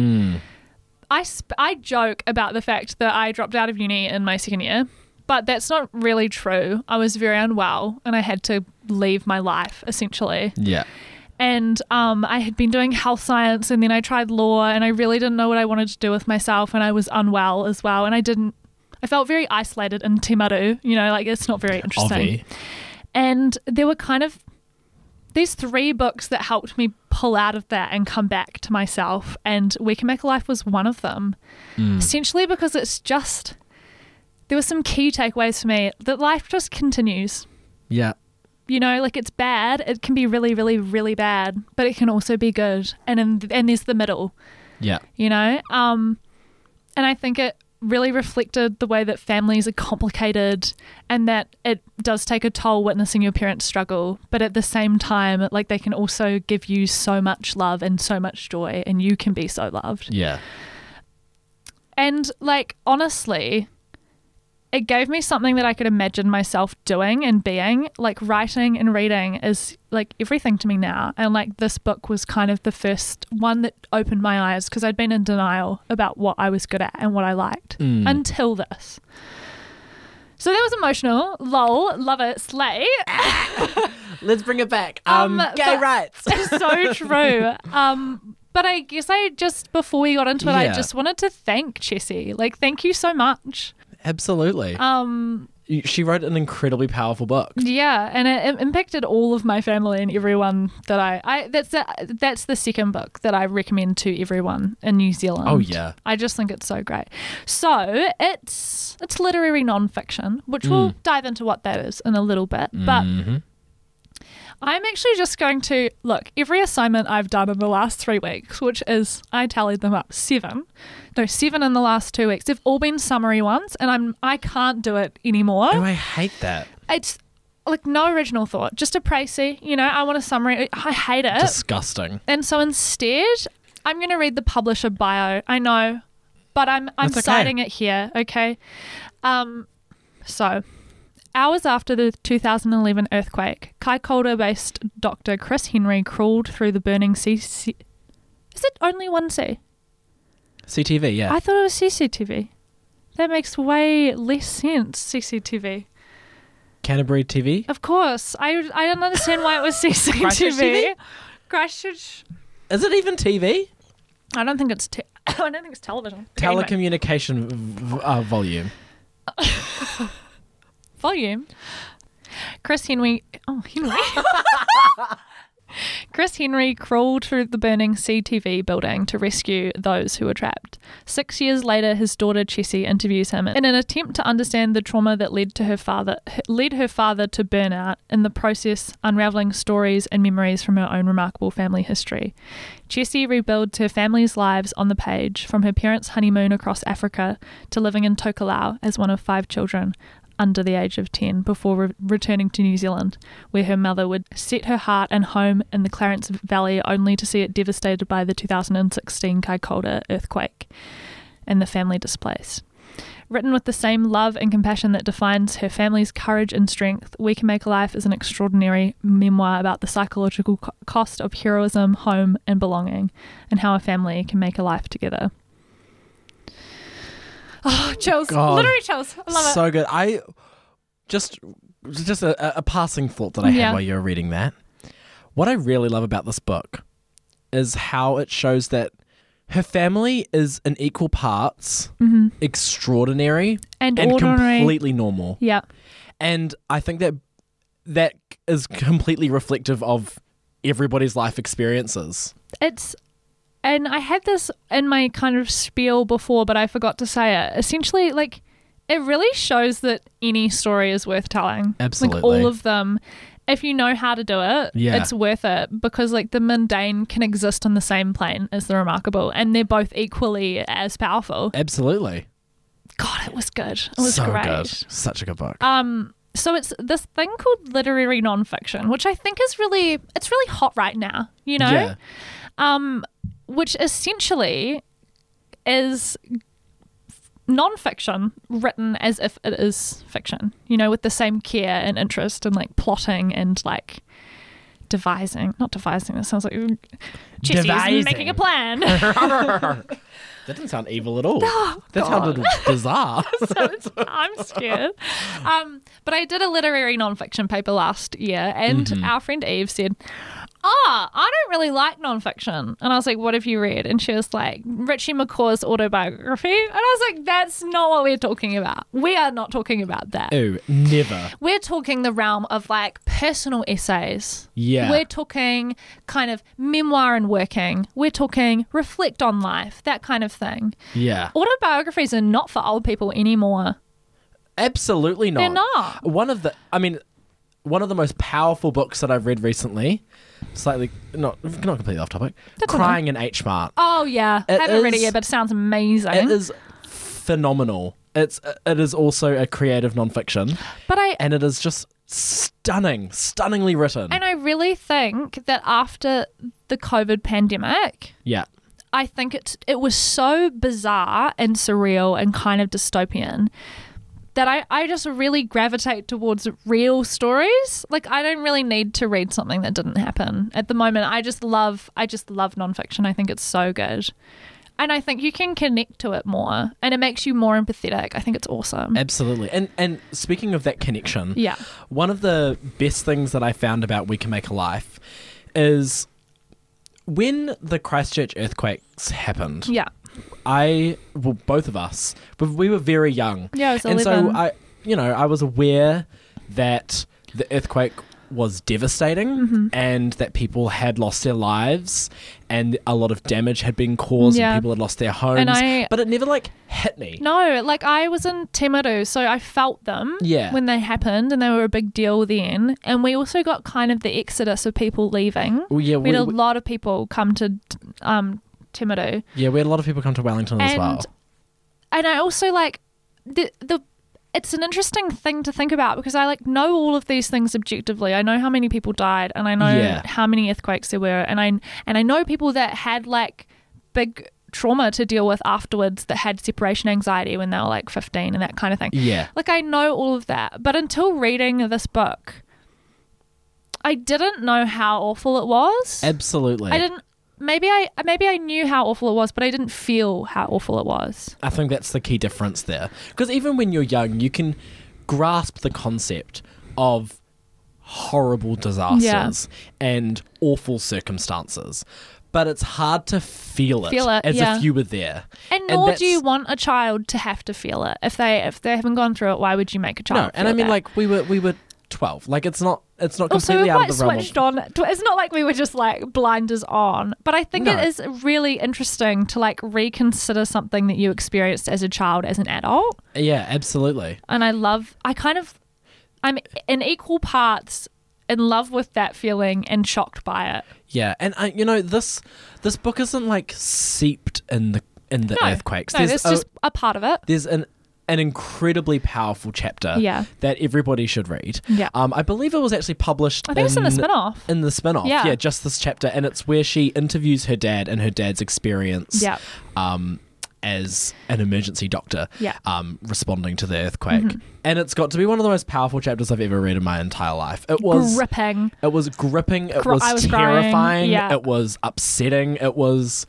I joke about the fact that I dropped out of uni in my second year, but that's not really true. I was very unwell and I had to leave my life essentially. Yeah. And I had been doing health science, and then I tried law, and I really didn't know what I wanted to do with myself, and I was unwell as well, and I felt very isolated in Te Maru, you know, like it's not very interesting. Ovi. And there were kind of these 3 books that helped me pull out of that and come back to myself, and We Can Make a Life was one of them. Essentially because it's just, there were some key takeaways for me that life just continues. Yeah. You know, like it's bad. It can be really, really, really bad, but it can also be good. And there's the middle, Yeah. you know? And I think it really reflected the way that families are complicated and that it does take a toll witnessing your parents struggle. But at the same time, like they can also give you so much love and so much joy, and you can be so loved. Yeah. And like, honestly, it gave me something that I could imagine myself doing and being. Like writing and reading is like everything to me now. And like this book was kind of the first one that opened my eyes, because I'd been in denial about what I was good at and what I liked until this. So that was emotional. Lol. Love it. Slay. Let's bring it back. But Gay rights. It's so true. But I guess before we got into it, I Yeah. just wanted to thank Chessie. Like, thank you so much. Absolutely. She wrote an incredibly powerful book. Yeah, and it impacted all of my family and everyone that that's the second book that I recommend to everyone in New Zealand. Oh, yeah. I just think it's so great. So it's literary nonfiction, which we'll dive into what that is in a little bit. But I'm actually just going to look, every assignment I've done in the last 3 weeks, which is, I tallied them up, 7 in the last 2 weeks. They've all been summary ones, and I can't do it anymore. Oh, I hate that. like no original thought, just a précis. I want a summary. I hate it. Disgusting. And so instead, I'm going to read the publisher bio. I know, but I'm That's okay. citing it here. Okay. So, hours after the 2011 earthquake, Kaikoura-based Dr. Chris Henry crawled through the burning Is it only one C? CTV, yeah. I thought it was CCTV. That makes way less sense, CCTV. Canterbury TV? Of course. I don't understand why it was CCTV. Christchurch. Is it even TV? I don't think it's television. Telecommunication volume. Volume. Chris Henry. Chris Henry crawled through the burning CTV building to rescue those who were trapped. 6 years later, his daughter Chessie interviews him in an attempt to understand the trauma that led her father to burnout, in the process unraveling stories and memories from her own remarkable family history. Chessie rebuilds her family's lives on the page, from her parents' honeymoon across Africa to living in Tokelau as one of 5 children under the age of 10 before returning to New Zealand, where her mother would set her heart and home in the Clarence Valley, only to see it devastated by the 2016 Kaikoura earthquake and the family displaced. Written with the same love and compassion that defines her family's courage and strength, We Can Make a Life is an extraordinary memoir about the psychological cost of heroism, home and belonging, and how a family can make a life together. Oh, chills. God. Literally chills. I love it. So good. I just a passing thought that I had while you were reading that. What I really love about this book is how it shows that her family is in equal parts extraordinary and completely normal. Yeah. And I think that is completely reflective of everybody's life experiences. And I had this in my kind of spiel before, but I forgot to say it. Essentially, like, it really shows that any story is worth telling. Absolutely. Like, all of them. If you know how to do it, yeah. It's worth it, because, like, the mundane can exist on the same plane as the remarkable, and they're both equally as powerful. Absolutely. God, it was good. It was so great. Good. Such a good book. So it's this thing called literary nonfiction, which I think it's really hot right now, Yeah. Which essentially is non-fiction written as if it is fiction, with the same care and interest and like plotting and like not devising. It sounds like Chessie's making a plan. That didn't sound evil at all. Oh, that sounded bizarre. I'm scared. But I did a literary non-fiction paper last year, and our friend Eve said, I don't really like nonfiction. And I was like, what have you read? And she was like, Richie McCaw's autobiography. And I was like, that's not what we're talking about. We are not talking about that. Ew, never. We're talking the realm of like personal essays. Yeah. We're talking kind of memoir and working. We're talking reflect on life, that kind of thing. Yeah. Autobiographies are not for old people anymore. Absolutely not. They're not. One of the most powerful books that I've read recently, slightly not completely off topic, Crying in H Mart. Oh yeah, I haven't read it yet, but it sounds amazing. It is phenomenal. It is also a creative nonfiction, and it is just stunningly written. And I really think that after the COVID pandemic, I think it was so bizarre and surreal and kind of dystopian that I just really gravitate towards real stories. Like, I don't really need to read something that didn't happen. At the moment, I just love nonfiction. I think it's so good. And I think you can connect to it more, and it makes you more empathetic. I think it's awesome. Absolutely. And speaking of that connection, one of the best things that I found about We Can Make a Life is when the Christchurch earthquakes happened. Yeah. Both of us, we were very young. Yeah, I was 11. And so I was aware that the earthquake was devastating and that people had lost their lives and a lot of damage had been caused and people had lost their homes. But it never hit me. No, I was in Timaru, so I felt them when they happened, and they were a big deal then. And we also got kind of the exodus of people leaving. Well, we had a lot of people come to Timaru. Yeah, we had a lot of people come to Wellington as well. And I also the it's an interesting thing to think about because I know all of these things objectively. I know how many people died, and I know how many earthquakes there were, and I know people that had big trauma to deal with afterwards, that had separation anxiety when they were 15 and that kind of thing. Yeah. I know all of that, but until reading this book, I didn't know how awful it was. Absolutely. I didn't. Maybe I knew how awful it was, but I didn't feel how awful it was. I think that's the key difference there. Because even when you're young, you can grasp the concept of horrible disasters and awful circumstances. But it's hard to feel it as if you were there. And nor do you want a child to have to feel it. If they haven't gone through it, why would you make a child feel and I mean, that? we were 12. It's not also, completely out of the realm. Switched on. It's not like we were just blinders on. But I think it is really interesting to reconsider something that you experienced as a child as an adult. Yeah, absolutely. And I'm in equal parts in love with that feeling and shocked by it. Yeah, and this book isn't seeped in the earthquakes. No, there's just a part of it. There's an incredibly powerful chapter that everybody should read. Yeah. I believe it was actually published. I think it's in the spin-off. In the spin-off, yeah, just this chapter, and it's where she interviews her dad and her dad's experience. Yeah. As an emergency doctor, responding to the earthquake, and it's got to be one of the most powerful chapters I've ever read in my entire life. It was gripping. It was gripping. It I was terrifying. Crying. Yeah. It was upsetting. It was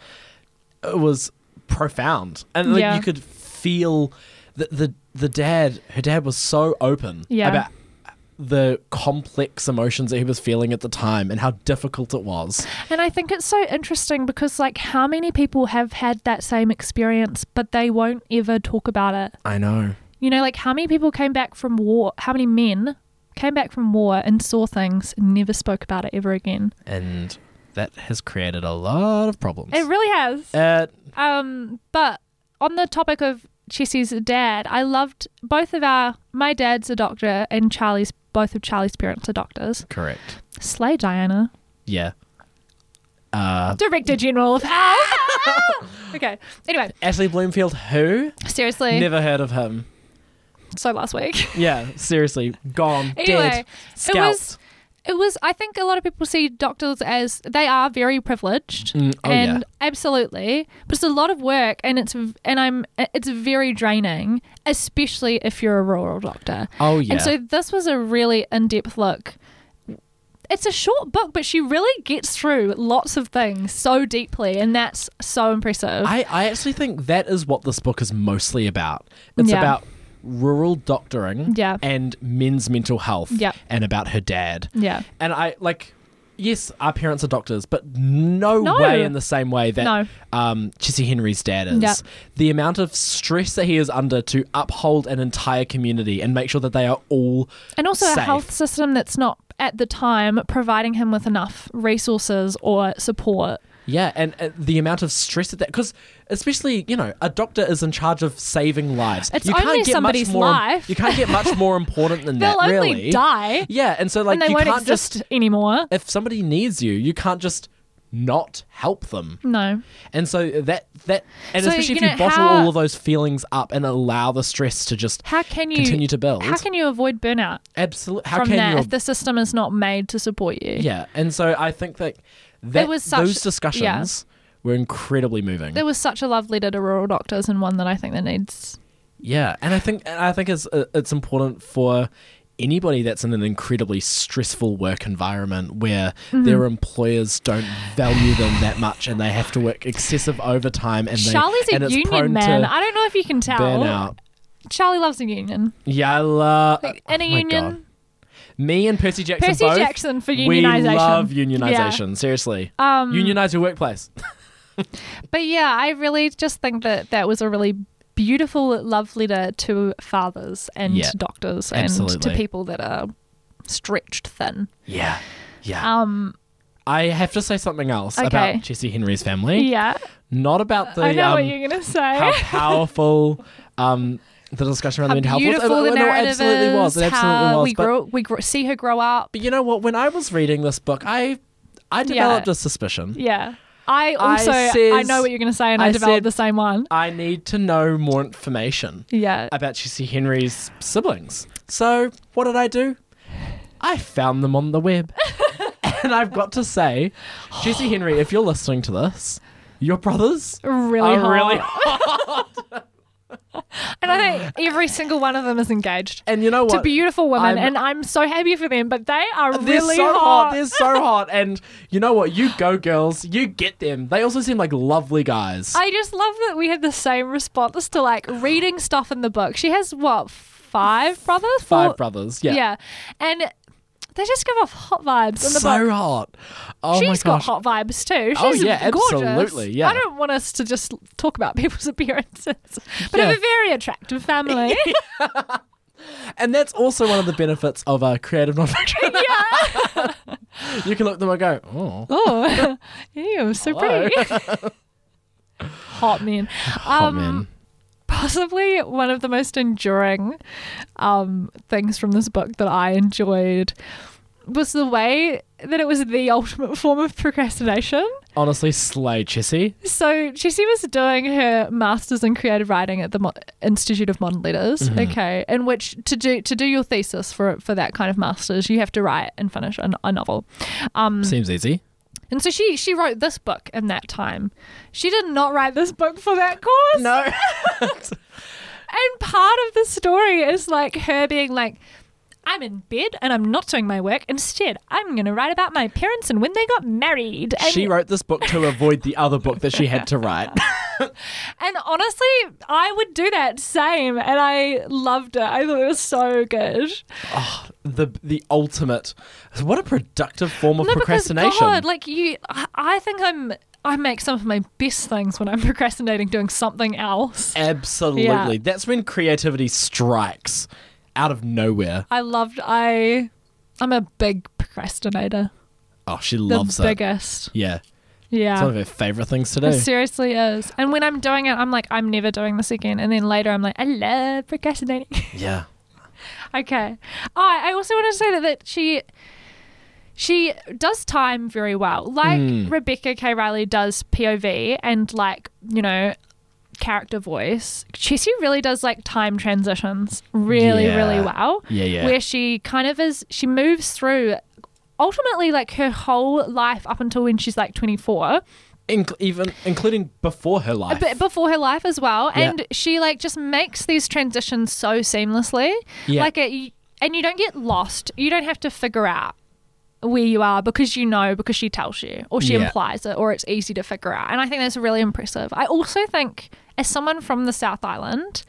profound, and you could feel that her dad was so open about the complex emotions that he was feeling at the time and how difficult it was. And I think it's so interesting because how many people have had that same experience but they won't ever talk about it. I know. How many people came back from war, how many men came back from war and saw things and never spoke about it ever again. And that has created a lot of problems. It really has. But on the topic of Chessie's dad, I loved my dad's a doctor and both of Charlie's parents are doctors. Correct. Slay Diana. Yeah. Director General of Health. Okay. Anyway. Ashley Bloomfield, who? Seriously. Never heard of him. So last week. Yeah, seriously. Gone. Anyway, dead. Scalped. It was, I think a lot of people see doctors as, they are very privileged. Absolutely. But it's a lot of work and it's very draining, especially if you're a rural doctor. Oh, yeah. And so this was a really in-depth look. It's a short book, but she really gets through lots of things so deeply, and that's so impressive. I actually think that is what this book is mostly about. It's about rural doctoring and men's mental health and about her dad. Yeah. And yes, our parents are doctors, but no way in the same way that Chessie Henry's dad is. Yep. The amount of stress that he is under to uphold an entire community and make sure that they are all and also safe. A health system that's not, at the time, providing him with enough resources or support. Yeah, and the amount of stress that because especially, a doctor is in charge of saving lives. It's only somebody's life. You can't get much more important than that, really. They'll only die. Yeah, and so and they you won't can't exist just anymore. If somebody needs you can't just not help them. No. And so especially if you bottle all of those feelings up and allow the stress to just continue to build. How can you avoid burnout? Absolutely. How can you if the system is not made to support you? Yeah, and so I think that those discussions were incredibly moving. There was such a love letter to rural doctors, and one that I think that needs. Yeah, and I think it's important for anybody that's in an incredibly stressful work environment where their employers don't value them that much and they have to work excessive overtime and Charlie's a union man. I don't know if you can tell. Burnout. Charlie loves a union. Yeah, I love in a union. God. Me and Percy Jackson Jackson for unionization. We love unionization. Yeah. Seriously. Unionize your workplace. But yeah, I really just think that was a really beautiful love letter to fathers and to doctors and to people that are stretched thin. Yeah. Yeah. I have to say something else about Chessie Henry's family. Yeah. Not about the I know what you're going to say. How powerful the discussion around the mental health was. The narrative absolutely was. It absolutely was. We see her grow up. But you know what? When I was reading this book, I developed a suspicion. Yeah. I know what you're going to say, and I developed the same one. I need to know more information about Jessie Henry's siblings. So what did I do? I found them on the web. And I've got to say, Jessie Henry, if you're listening to this, your brothers really are hot. really hot. And I think every single one of them is engaged. And you know what? To beautiful women. And I'm so happy for them, but they are really so hot. They're so hot. And you know what? You go, girls. You get them. They also seem like lovely guys. I just love that we had the same response to like reading stuff in the book. She has what, 5 brothers? 5 brothers, yeah. Yeah. And they just give off hot vibes in the book. So hot. Oh She's my gosh. got hot vibes too. She's absolutely. gorgeous. Yeah. I don't want us to just talk about people's appearances, but have a very attractive family. And that's also one of the benefits of creative nonfiction. Yeah. You can look at them and go, oh, ew, so hello. pretty. Hot men. Hot men. Possibly one of the most enduring things from this book that I enjoyed was the way that it was the ultimate form of procrastination. Honestly, slay Jessie. So Jessie was doing her master's in creative writing at the Institute of Modern Letters, okay, in which to do your thesis for that kind of master's, you have to write and finish a novel. Seems easy. And so she wrote this book in that time. She did not write this book for that course. No. And part of the story is like her being like, I'm in bed and I'm not doing my work. Instead, I'm going to write about my parents and when they got married. And she wrote this book to avoid the other book that she had to write. And honestly, I would do that same. And I loved it. I thought it was so good. Oh, the ultimate. What a productive form of procrastination. Because God, like I think I make some of my best things when I'm procrastinating doing something else. Absolutely. Yeah. That's when creativity strikes out of nowhere. I'm a big procrastinator. Oh, she loves the biggest. Yeah. Yeah. It's one of her favourite things to do. It seriously is. And when I'm doing it, I'm like, I'm never doing this again. And then later I'm like, I love procrastinating. Yeah. Okay. Oh, I also want to say that she does time very well. Like Rebecca K. Riley does POV and like, you know, character voice. Jessie really does like time transitions really well. Yeah. Where she kind of she moves through ultimately like her whole life up until when she's like 24. Even including before her life. Before her life as well. Yeah. And she like just makes these transitions so seamlessly. Yeah. Like and you don't get lost. You don't have to figure out where you are because she tells you or she implies it or it's easy to figure out. And I think that's really impressive. I also think as someone from the South Island,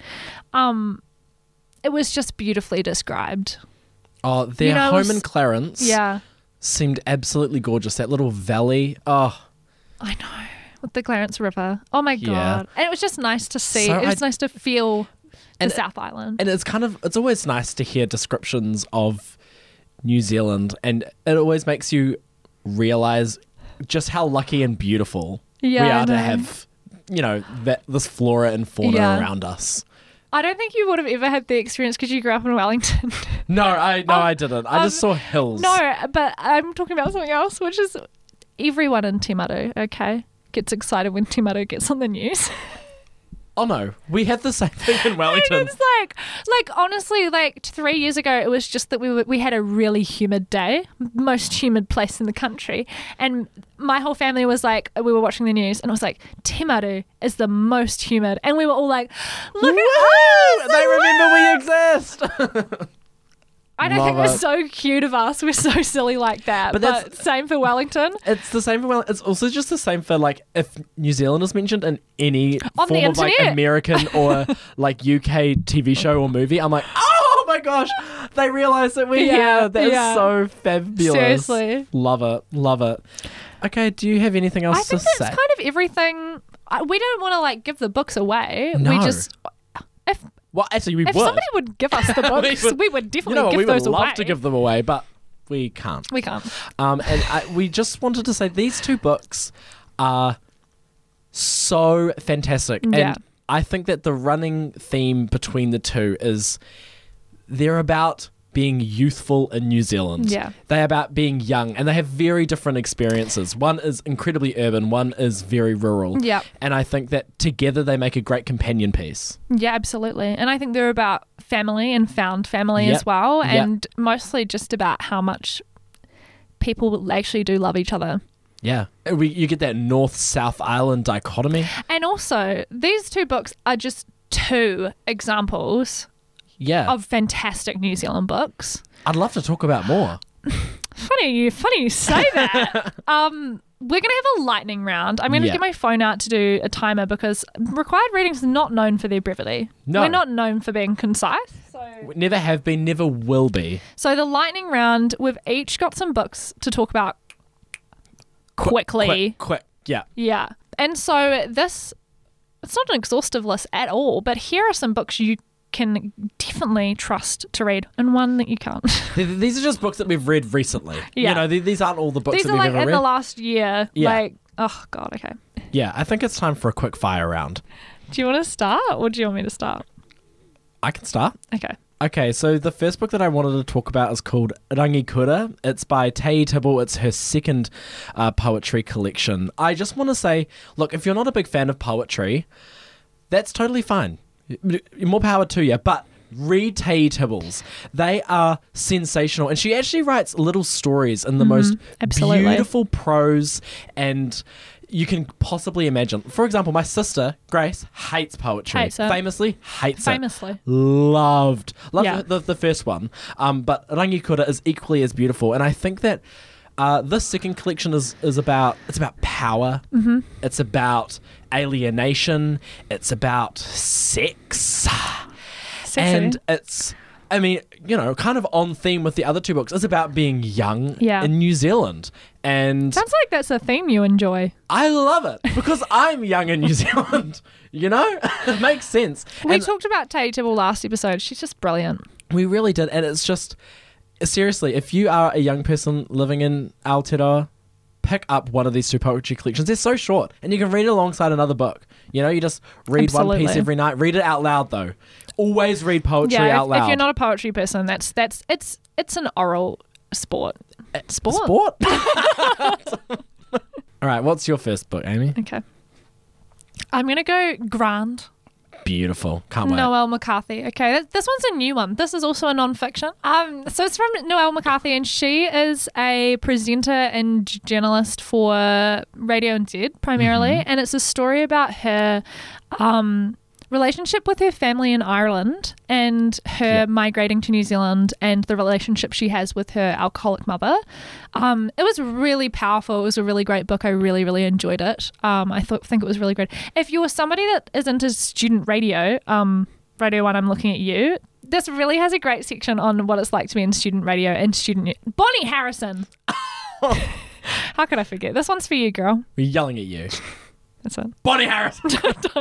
it was just beautifully described. Oh, their home in Clarence seemed absolutely gorgeous. That little valley. Oh, I know. With the Clarence River. Oh my God. And it was just nice to see. So it was nice to feel the South Island. And it's always nice to hear descriptions of New Zealand, and it always makes you realise just how lucky and beautiful we are to have, you know, this flora and fauna around us. I don't think you would have ever had the experience because you grew up in Wellington. No, I didn't. I just saw hills. No, but I'm talking about something else, which is everyone in Te Maru, okay, gets excited when Te Maru gets on the news. Oh no, we had the same thing in Wellington. And it's like honestly, like 3 years ago, it was just that we had a really humid day, most humid place in the country, and my whole family was like, we were watching the news, and it was like, Te Maru is the most humid, and we were all like, look at us, they remember we exist. I don't think we're so cute of us. We're so silly like that. But same for Wellington. It's the same for Wellington. It's also just the same for like if New Zealand is mentioned in any form of like American or like UK TV show or movie. I'm like, oh my gosh, they realise that we're here. That's so fabulous. Seriously. Love it. Okay, do you have anything else to say? I think that's kind of everything. We don't want to like give the books away. No. We just... Well, actually, if somebody would give us the books, we would definitely give those away. We would love to give them away, but we can't. We can't. We just wanted to say these 2 books are so fantastic. Yeah. And I think that the running theme between the 2 is they're about being youthful in New Zealand. Yeah. They're about being young, and they have very different experiences. One is incredibly urban, one is very rural. Yeah. And I think that together they make a great companion piece. Yeah, absolutely. And I think they're about family and found family as well, and mostly just about how much people actually do love each other. Yeah. You get that North-South Island dichotomy. And also, these two books are just two examples of fantastic New Zealand books. I'd love to talk about more. Funny you say that. We're going to have a lightning round. I'm going to get my phone out to do a timer because required readings are not known for their brevity. No. We're not known for being concise. So Never have been, never will be. So the lightning round, we've each got some books to talk about quickly. Quick. Yeah. Yeah. And so it's not an exhaustive list at all, but here are some books you can definitely trust to read and one that you can't. These are just books that we've read recently. Yeah. You know, these aren't all the books These that are we've like ever in read. the last year. Yeah. Like, oh God, okay. Yeah, I think it's time for a quick fire round. Do you want to start or do you want me to start? I can start. Okay. Okay, so the first book that I wanted to talk about is called Rangikura. It's by Tei Tibble. It's her second poetry collection. I just want to say, look, if you're not a big fan of poetry, that's totally fine. More power to you. But read Tei Tibble's. They are sensational. And she actually writes little stories in the most beautiful prose and you can possibly imagine. For example, my sister, Grace, hates poetry. Hates it. Famously hates Famously. it. Loved Yeah. the first one. But Rangikura is equally as beautiful. And I think that this second collection is about power. Mm-hmm. It's about alienation. It's about sex. Sexy. And it's, I mean, you know, kind of on theme with the other two books. It's about being young in New Zealand. And sounds like that's a theme you enjoy. I love it because I'm young in New Zealand. You know? It makes sense. We talked about Tei Tibble last episode. She's just brilliant. We really did. And it's just, seriously, if you are a young person living in Aotearoa, pick up one of these two poetry collections. They're so short and you can read it alongside another book. You know, you just read one piece every night. Read it out loud though. Always read poetry out loud. If you're not a poetry person, it's an oral sport. Sport? All right, what's your first book, Amy? Okay. I'm going to go Grand. Beautiful. Can't wait. Noelle McCarthy. Okay, this one's a new one. This is also a non-fiction. So it's from Noelle McCarthy, and she is a presenter and journalist for Radio NZ primarily, and it's a story about her relationship with her family in Ireland and her migrating to New Zealand and the relationship she has with her alcoholic mother. It was really powerful. It was a really great book. I really, really enjoyed it. I think it was really great. If you're somebody that is into student radio, Radio 1, I'm looking at you. This really has a great section on what it's like to be in student radio and student... Bonnie Harrison! How could I forget? This one's for you, girl. We're yelling at you. That's it. Bonnie Harrison!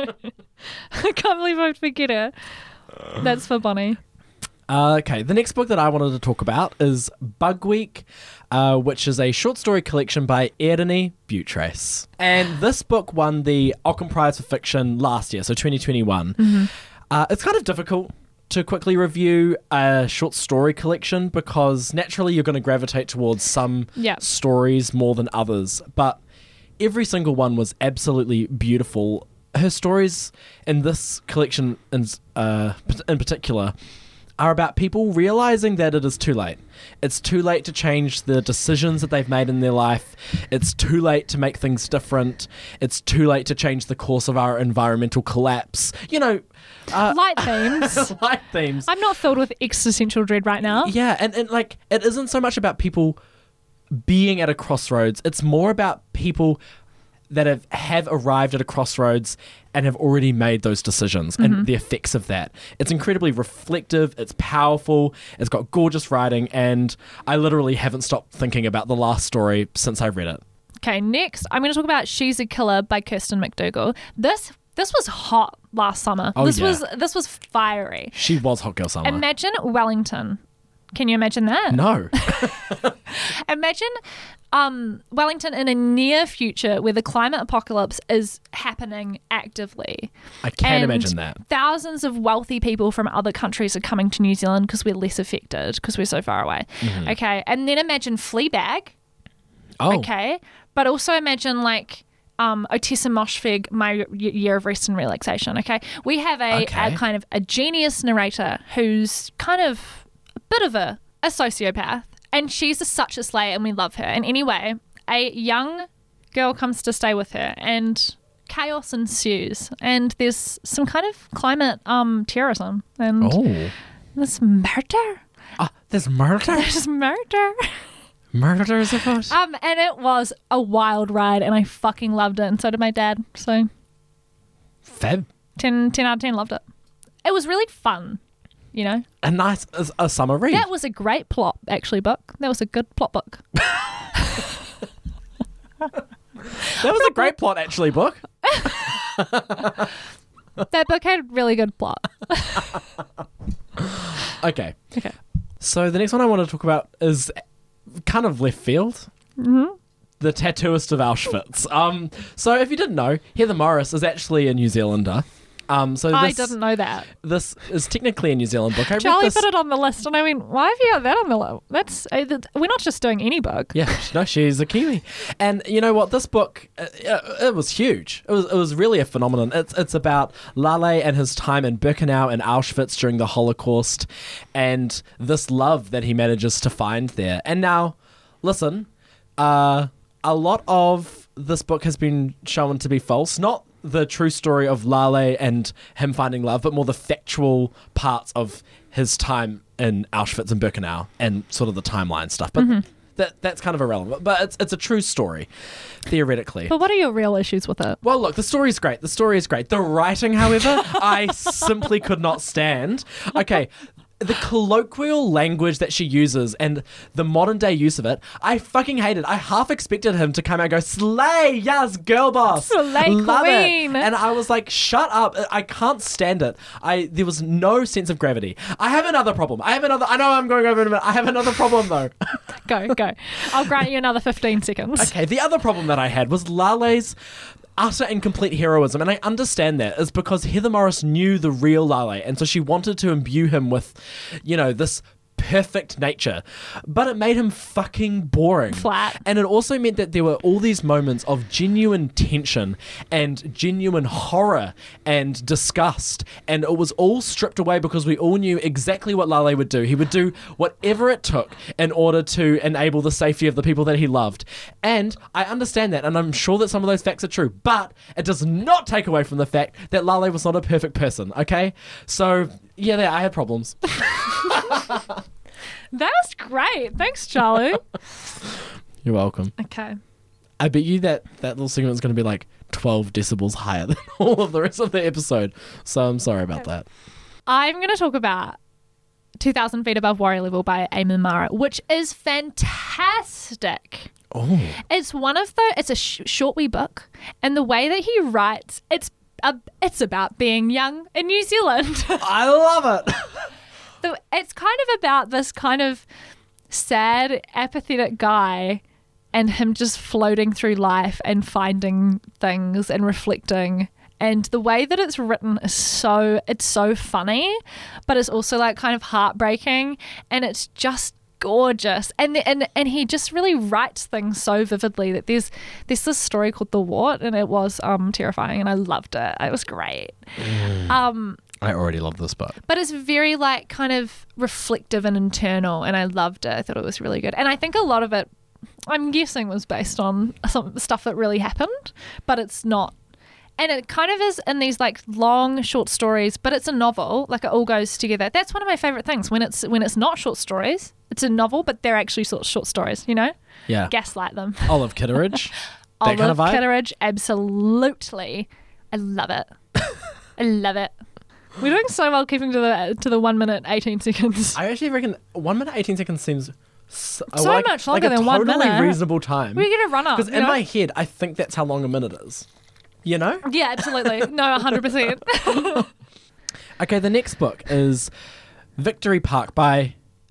I can't believe I'd forget her. That's for Bonnie. Okay, the next book that I wanted to talk about is Bug Week, which is a short story collection by Ernie Butrace. And this book won the Ockham Prize for Fiction last year, so 2021. Mm-hmm. It's kind of difficult to quickly review a short story collection because naturally you're going to gravitate towards some stories more than others. But every single one was absolutely beautiful. Her stories in this collection in particular are about people realizing that it is too late. It's too late to change the decisions that they've made in their life. It's too late to make things different. It's too late to change the course of our environmental collapse. You know... light themes. Light themes. I'm not filled with existential dread right now. Yeah, and like, it isn't so much about people being at a crossroads. It's more about people that have arrived at a crossroads and have already made those decisions and the effects of that. It's incredibly reflective, it's powerful, it's got gorgeous writing, and I literally haven't stopped thinking about the last story since I read it. Okay, next I'm going to talk about She's a Killer by Kirsten McDougall. This was hot last summer. This was fiery. She was Hot Girl Summer. Imagine Wellington Can you imagine that? No. Imagine Wellington in a near future where the climate apocalypse is happening actively. I can And imagine that. Thousands of wealthy people from other countries are coming to New Zealand because we're less affected because we're so far away. Mm-hmm. Okay. And then imagine Fleabag. Oh. Okay. But also imagine like Otessa Moshfegh, My Year of Rest and Relaxation. Okay. We have a kind of a genius narrator who's kind of a bit of a sociopath. And she's such a slay and we love her. And anyway, a young girl comes to stay with her and chaos ensues. And there's some kind of climate terrorism and there's murder. There's murder? There's murder. Murder is afoot? And it was a wild ride and I fucking loved it. And so did my dad. So Fab. 10 out of 10, loved it. It was really fun. You know, a summer read. That was a great plot, actually, book. That was a good plot book. That was a great plot, actually, book. That book had really good plot. Okay. So the next one I want to talk about is kind of left field. Mm-hmm. The Tattooist of Auschwitz. So if you didn't know, Heather Morris is actually a New Zealander. I didn't know that. This is technically a New Zealand book. Charlie put it on the list, and I mean, why have you got that on the list? We're not just doing any book. Yeah, no, she's a Kiwi, and you know what? This book, it was huge. It was really a phenomenon. It's about Lale and his time in Birkenau and Auschwitz during the Holocaust, and this love that he manages to find there. And now, listen, a lot of this book has been shown to be false. Not the true story of Lale and him finding love, but more the factual parts of his time in Auschwitz and Birkenau and sort of the timeline stuff. But that's kind of irrelevant. But it's a true story, theoretically. But what are your real issues with it? Well, look, the story's great. The writing, however, I simply could not stand. Okay. The colloquial language that she uses and the modern day use of it, I fucking hate it. I half expected him to come out and go, slay, yes, girl boss. Slay love queen. It. And I was like, shut up. I can't stand it. There was no sense of gravity. I have another problem. I know I'm going over in a minute. I have another problem though. Go. I'll grant you another 15 seconds. Okay, the other problem that I had was Lale's utter and complete heroism, and I understand that is because Heather Morris knew the real Lale, and so she wanted to imbue him with, this perfect nature, but it made him fucking boring. Flat. And it also meant that there were all these moments of genuine tension and genuine horror and disgust, and it was all stripped away because we all knew exactly what Lale would do. He would do whatever it took in order to enable the safety of the people that he loved. And I understand that, and I'm sure that some of those facts are true, but it does not take away from the fact that Lale was not a perfect person, okay? So, yeah, I had problems. That was great. Thanks, Charlie. You're welcome. Okay. I bet you that little segment is going to be like 12 decibels higher than all of the rest of the episode. So I'm sorry about that. I'm going to talk about 2,000 Feet Above Warrior Level by Eamon Mara, which is fantastic. Oh. It's it's a short wee book, and the way that he writes, it's about being young in New Zealand. I love it. It's kind of about this kind of sad, apathetic guy and him just floating through life and finding things and reflecting. And the way that it's written is so funny, but it's also like kind of heartbreaking, and it's just gorgeous. And he just really writes things so vividly that there's this story called The Wart, and it was terrifying, and I loved it. It was great. I already love this book. But it's very like kind of reflective and internal, and I loved it. I thought it was really good. And I think a lot of it, I'm guessing, was based on some stuff that really happened, but it's not. And it kind of is in these like long short stories, but it's a novel. Like it all goes together. That's one of my favorite things when it's not short stories. It's a novel, but they're actually short stories. You know? Yeah. Gaslight them. Olive Kitteridge. Olive kind of vibe? Kitteridge, absolutely. I love it. I love it. We're doing so well keeping to the 1 minute 18 seconds. I actually reckon 1 minute 18 seconds seems so much longer than 1 minute. Like a totally reasonable time. We're going to run up. Because in my head, I think that's how long a minute is. You know? Yeah, absolutely. No, 100%. Okay, the next book is Victory Park by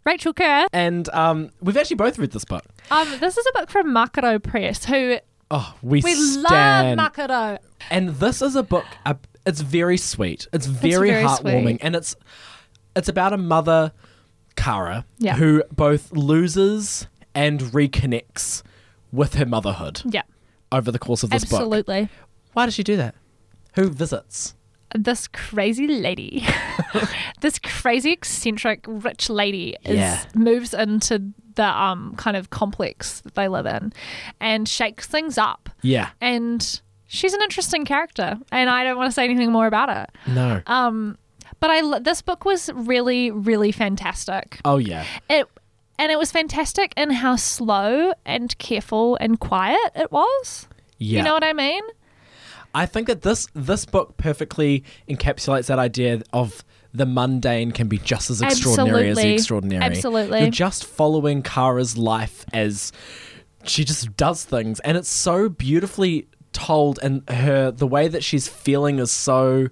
Rachel Kerr. And we've actually both read this book. This is a book from Makaro Press, who we love stan. Makaro. And this is a book, it's very sweet. It's very heartwarming. Sweet. And it's about a mother, Kara, Yeah. who both loses and reconnects with her motherhood Yeah, over the course of this book. absolutely. Why does she do that? Who visits? This crazy lady, this crazy eccentric rich lady Yeah. moves into the kind of complex that they live in and shakes things up. Yeah. And she's an interesting character, and I don't want to say anything more about it. No. But this book was really, really fantastic. Oh, yeah. It was fantastic in how slow and careful and quiet it was. Yeah. You know what I mean? I think that this book perfectly encapsulates that idea of the mundane can be just as extraordinary as the extraordinary. Absolutely. You're just following Kara's life as she just does things, and it's so beautifully told, and the way that she's feeling is so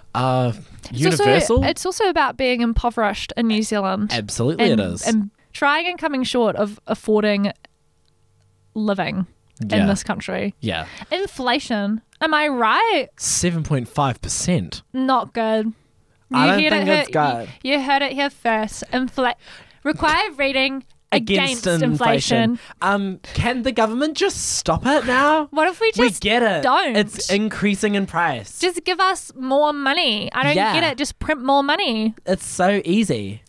universal. It's also about being impoverished in New Zealand. Absolutely, it is. And trying and coming short of affording living in this country. Yeah. Inflation. Am I right? 7.5%. Not good. I don't think it's good. You heard it here first. Required reading against inflation. Can the government just stop it now? What if we just get it. don't? It's increasing in price. Just give us more money. I don't get it. Just print more money. It's so easy.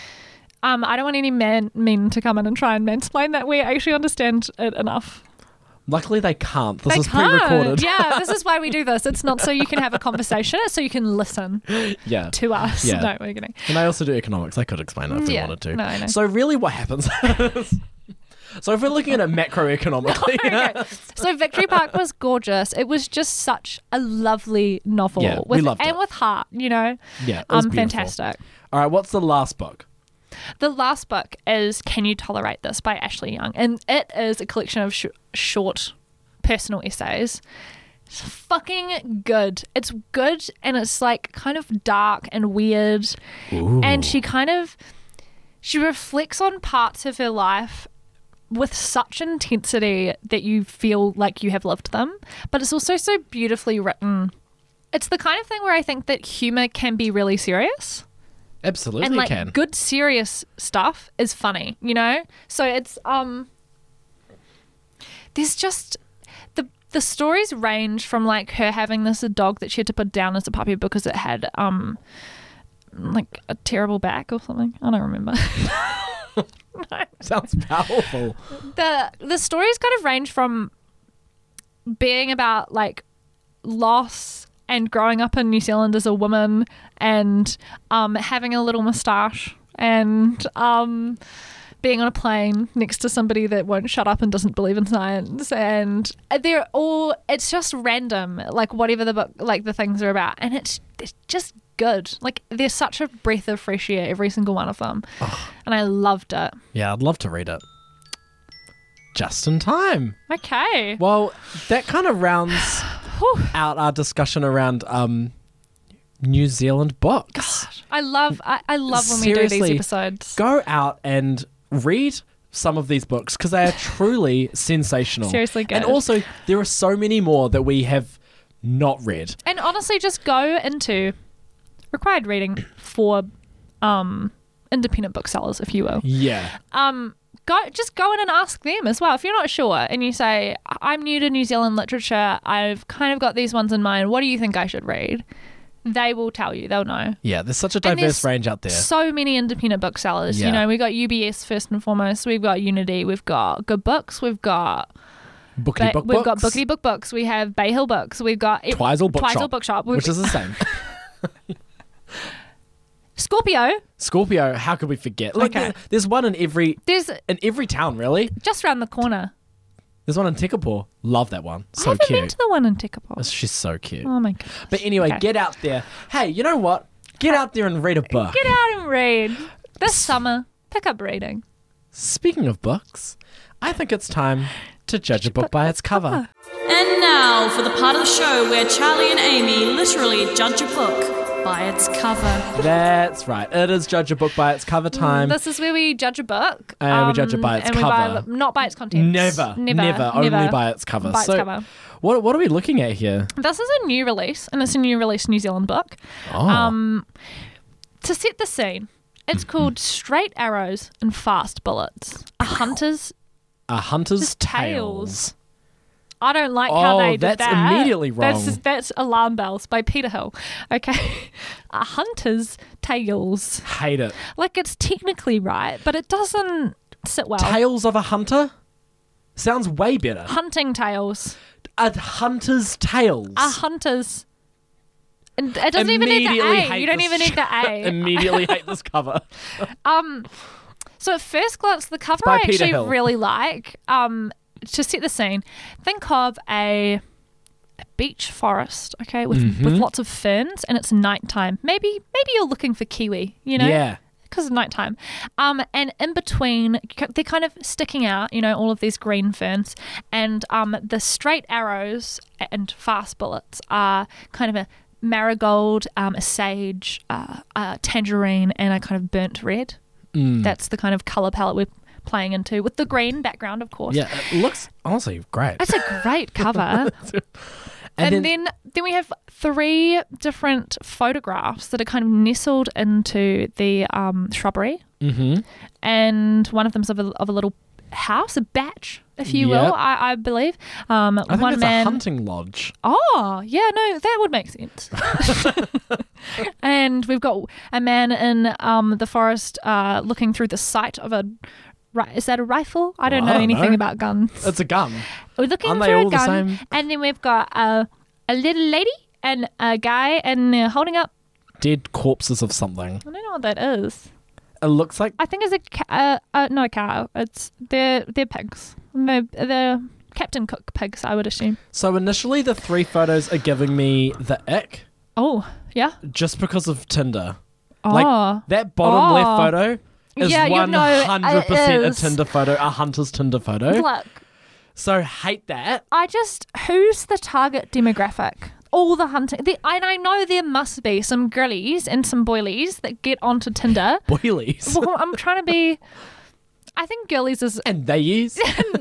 I don't want any men to come in and try and mansplain that. We actually understand it enough. Luckily, they can't. This They is can't. pre-recorded. Yeah, this is why we do this. It's not so you can have a conversation. It's so you can listen Yeah. to us. Yeah. No, we're kidding. And I also do economics. I could explain it if we wanted to. No, I know. So really what happens is... So if we're looking at it macroeconomically... Okay. So Victory Park was gorgeous. It was just such a lovely novel. Yeah, we loved it. And with heart, you know. Yeah, it was beautiful. Fantastic. All right, what's the last book? The last book is Can You Tolerate This by Ashley Young. And it is a collection of short personal essays. It's fucking good. It's good, and it's like kind of dark and weird. Ooh. And she reflects on parts of her life with such intensity that you feel like you have lived them. But it's also so beautifully written. It's the kind of thing where I think that humor can be really serious. Absolutely And like can. good serious stuff is funny, you know? So it's there's just the stories range from like her having this dog that she had to put down as a puppy because it had like a terrible back or something. I don't remember. Sounds powerful. The stories kind of range from being about like loss and growing up in New Zealand as a woman and having a little moustache and being on a plane next to somebody that won't shut up and doesn't believe in science, and it's just random, like whatever the book, like the things are about, and it's just good. Like there's such a breath of fresh air every single one of them. And I loved it. Yeah, I'd love to read it. Just in time. Okay. Well, that kind of rounds out our discussion around New Zealand books. Gosh, I love when we do these episodes. Go out and read some of these books because they are truly sensational. Seriously good. And also, there are so many more that we have not read. And honestly, just go into required reading for independent booksellers, if you will. Yeah. Go in and ask them as well. If you're not sure and you say, I'm new to New Zealand literature, I've kind of got these ones in mind, what do you think I should read? They will tell you. They'll know. Yeah, there's such a diverse range out there. So many independent booksellers. Yeah. You know, we've got UBS first and foremost. We've got Unity. We've got Good Books. We've got Bookity Book We've got Books. Bookity Book Books. We have Bay Hill Books. We've got Twizel Bookshop. Which is the same. Scorpio, how could we forget? Look, Okay. there's one in every There's town, really. just around the corner. There's one in Tekapo. Love that one. I So haven't been cute. to the one in Tekapo. She's so cute. Oh my god. But anyway, Okay. get out there. Hey, you know what? Get out there and read a book. Get out and read. This summer, pick up reading. Speaking of books, I think it's time to judge a book by its cover. And now for the part of the show where Charlie and Amy literally judge a book by its cover. That's right. It is Judge a Book by its cover time. This is where we judge a book. And we judge it by its cover. Not by its contents. Never. Only by its cover. By its cover. What are we looking at here? This is a new release, and it's a new release New Zealand book. Oh. To set the scene, it's called Straight Arrows and Fast Bullets. A Hunter's Tales. I don't like how they did that. That's immediately wrong. That's Alarm Bells by Peter Hill. Okay. A Hunter's Tales. Hate it. Like, it's technically right, but it doesn't sit well. Tales of a Hunter? Sounds way better. Hunting Tales. A Hunter's Tales. A Hunter's. And it doesn't even need the A. You don't even need the A. Immediately hate this cover. So at first glance, the cover I actually really like. To set the scene, think of a beach forest, okay, with lots of ferns, and it's nighttime. Maybe you're looking for kiwi, you know? Yeah. Because it's nighttime. And in between, they're kind of sticking out, you know, all of these green ferns. And the straight arrows and fast bullets are kind of a marigold, a sage, a tangerine, and a kind of burnt red. That's the kind of colour palette we're playing into, with the green background, of course. Yeah, it looks honestly great. It's a great cover. and then we have 3 different photographs that are kind of nestled into the shrubbery. And one of them's of a little house, a batch, if you will, I believe. I think it's a hunting lodge. Oh, yeah, no, that would make sense. And we've got a man in the forest looking through the sight of a... Is that a rifle? I don't know anything about guns. It's a gun. We're looking for a gun, and then we've got a little lady and a guy, and they're holding up dead corpses of something. I don't know what that is. It looks like... I think it's not a cow. They're pigs. They're Captain Cook pigs, I would assume. So initially the 3 photos are giving me the ick. Oh, yeah? Just because of Tinder. Oh. Like, that bottom left photo is 100% a Tinder photo, a Hunter's Tinder photo. Look. So hate that. Who's the target demographic? All the hunting. And I know there must be some girlies and some boilies that get onto Tinder. Boilies? Well, I'm trying to be... I think girlies is... And they use?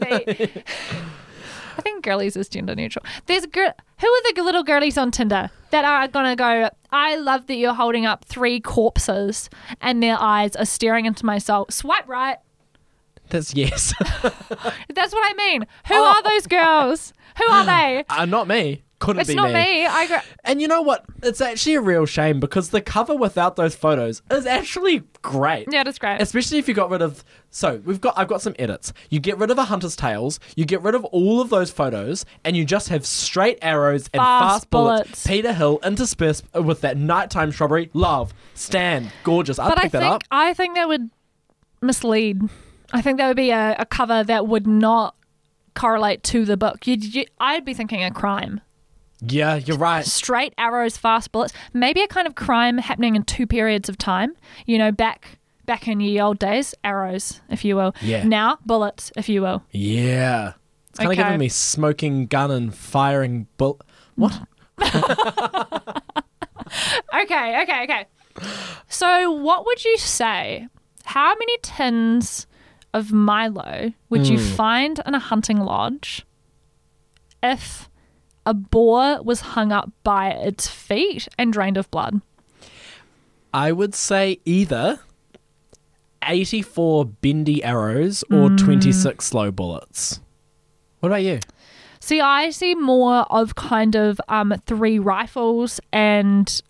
I think girlies is gender neutral. Who are the little girlies on Tinder that are going to go, I love that you're holding up 3 corpses and their eyes are staring into my soul. Swipe right. That's yes. That's what I mean. Who are those girls? Who are they? Not me. Couldn't be me. It's not me. And you know what? It's actually a real shame because the cover without those photos is actually great. Yeah, it is great. Especially if you got rid of... So, I've got some edits. You get rid of a Hunter's Tales, you get rid of all of those photos, and you just have straight arrows and fast bullets. Peter Hill interspersed with that nighttime shrubbery. Love. Stan. Gorgeous. I'd pick that up. I think that would mislead. I think that would be a cover that would not correlate to the book. I'd be thinking a crime. Yeah, you're right. Straight arrows, fast bullets. Maybe a kind of crime happening in 2 periods of time. You know, back in the old days, arrows, if you will. Yeah. Now, bullets, if you will. Yeah. It's kind of giving me smoking gun and firing What? Okay. So what would you say? How many tins of Milo would you find in a hunting lodge if a boar was hung up by its feet and drained of blood? I would say either 84 bendy arrows or 26 slow bullets. What about you? See, I see more of kind of 3 rifles and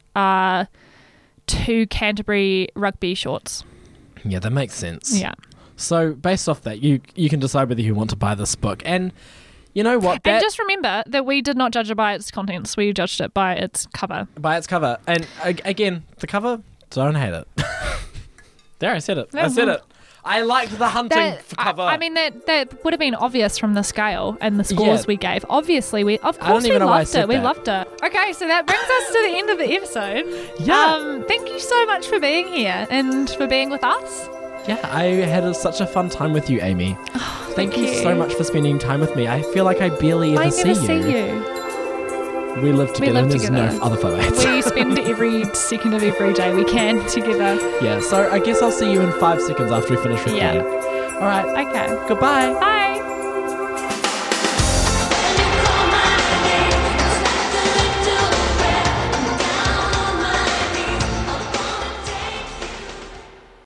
2 Canterbury rugby shorts. Yeah, that makes sense. Yeah. So based off that, you can decide whether you want to buy this book. And you know what? And just remember that we did not judge it by its contents. We judged it by its cover. By its cover. And again, the cover, don't hate it. There, I said it. I liked the hunting cover. I mean, that would have been obvious from the scale and the scores we gave. Obviously, we loved it. We loved it. Okay, so that brings us to the end of the episode. Yeah. Thank you so much for being here and for being with us. Yeah, I had such a fun time with you, Amy. Oh, Thank you so much for spending time with me. I feel like I barely ever see you. I never see you. We live together, live and there's together. no other phobites. We spend every second of every day we can together. Yeah, so I guess I'll see you in 5 seconds after we finish recording. Yeah. All right. Okay. Goodbye. Bye.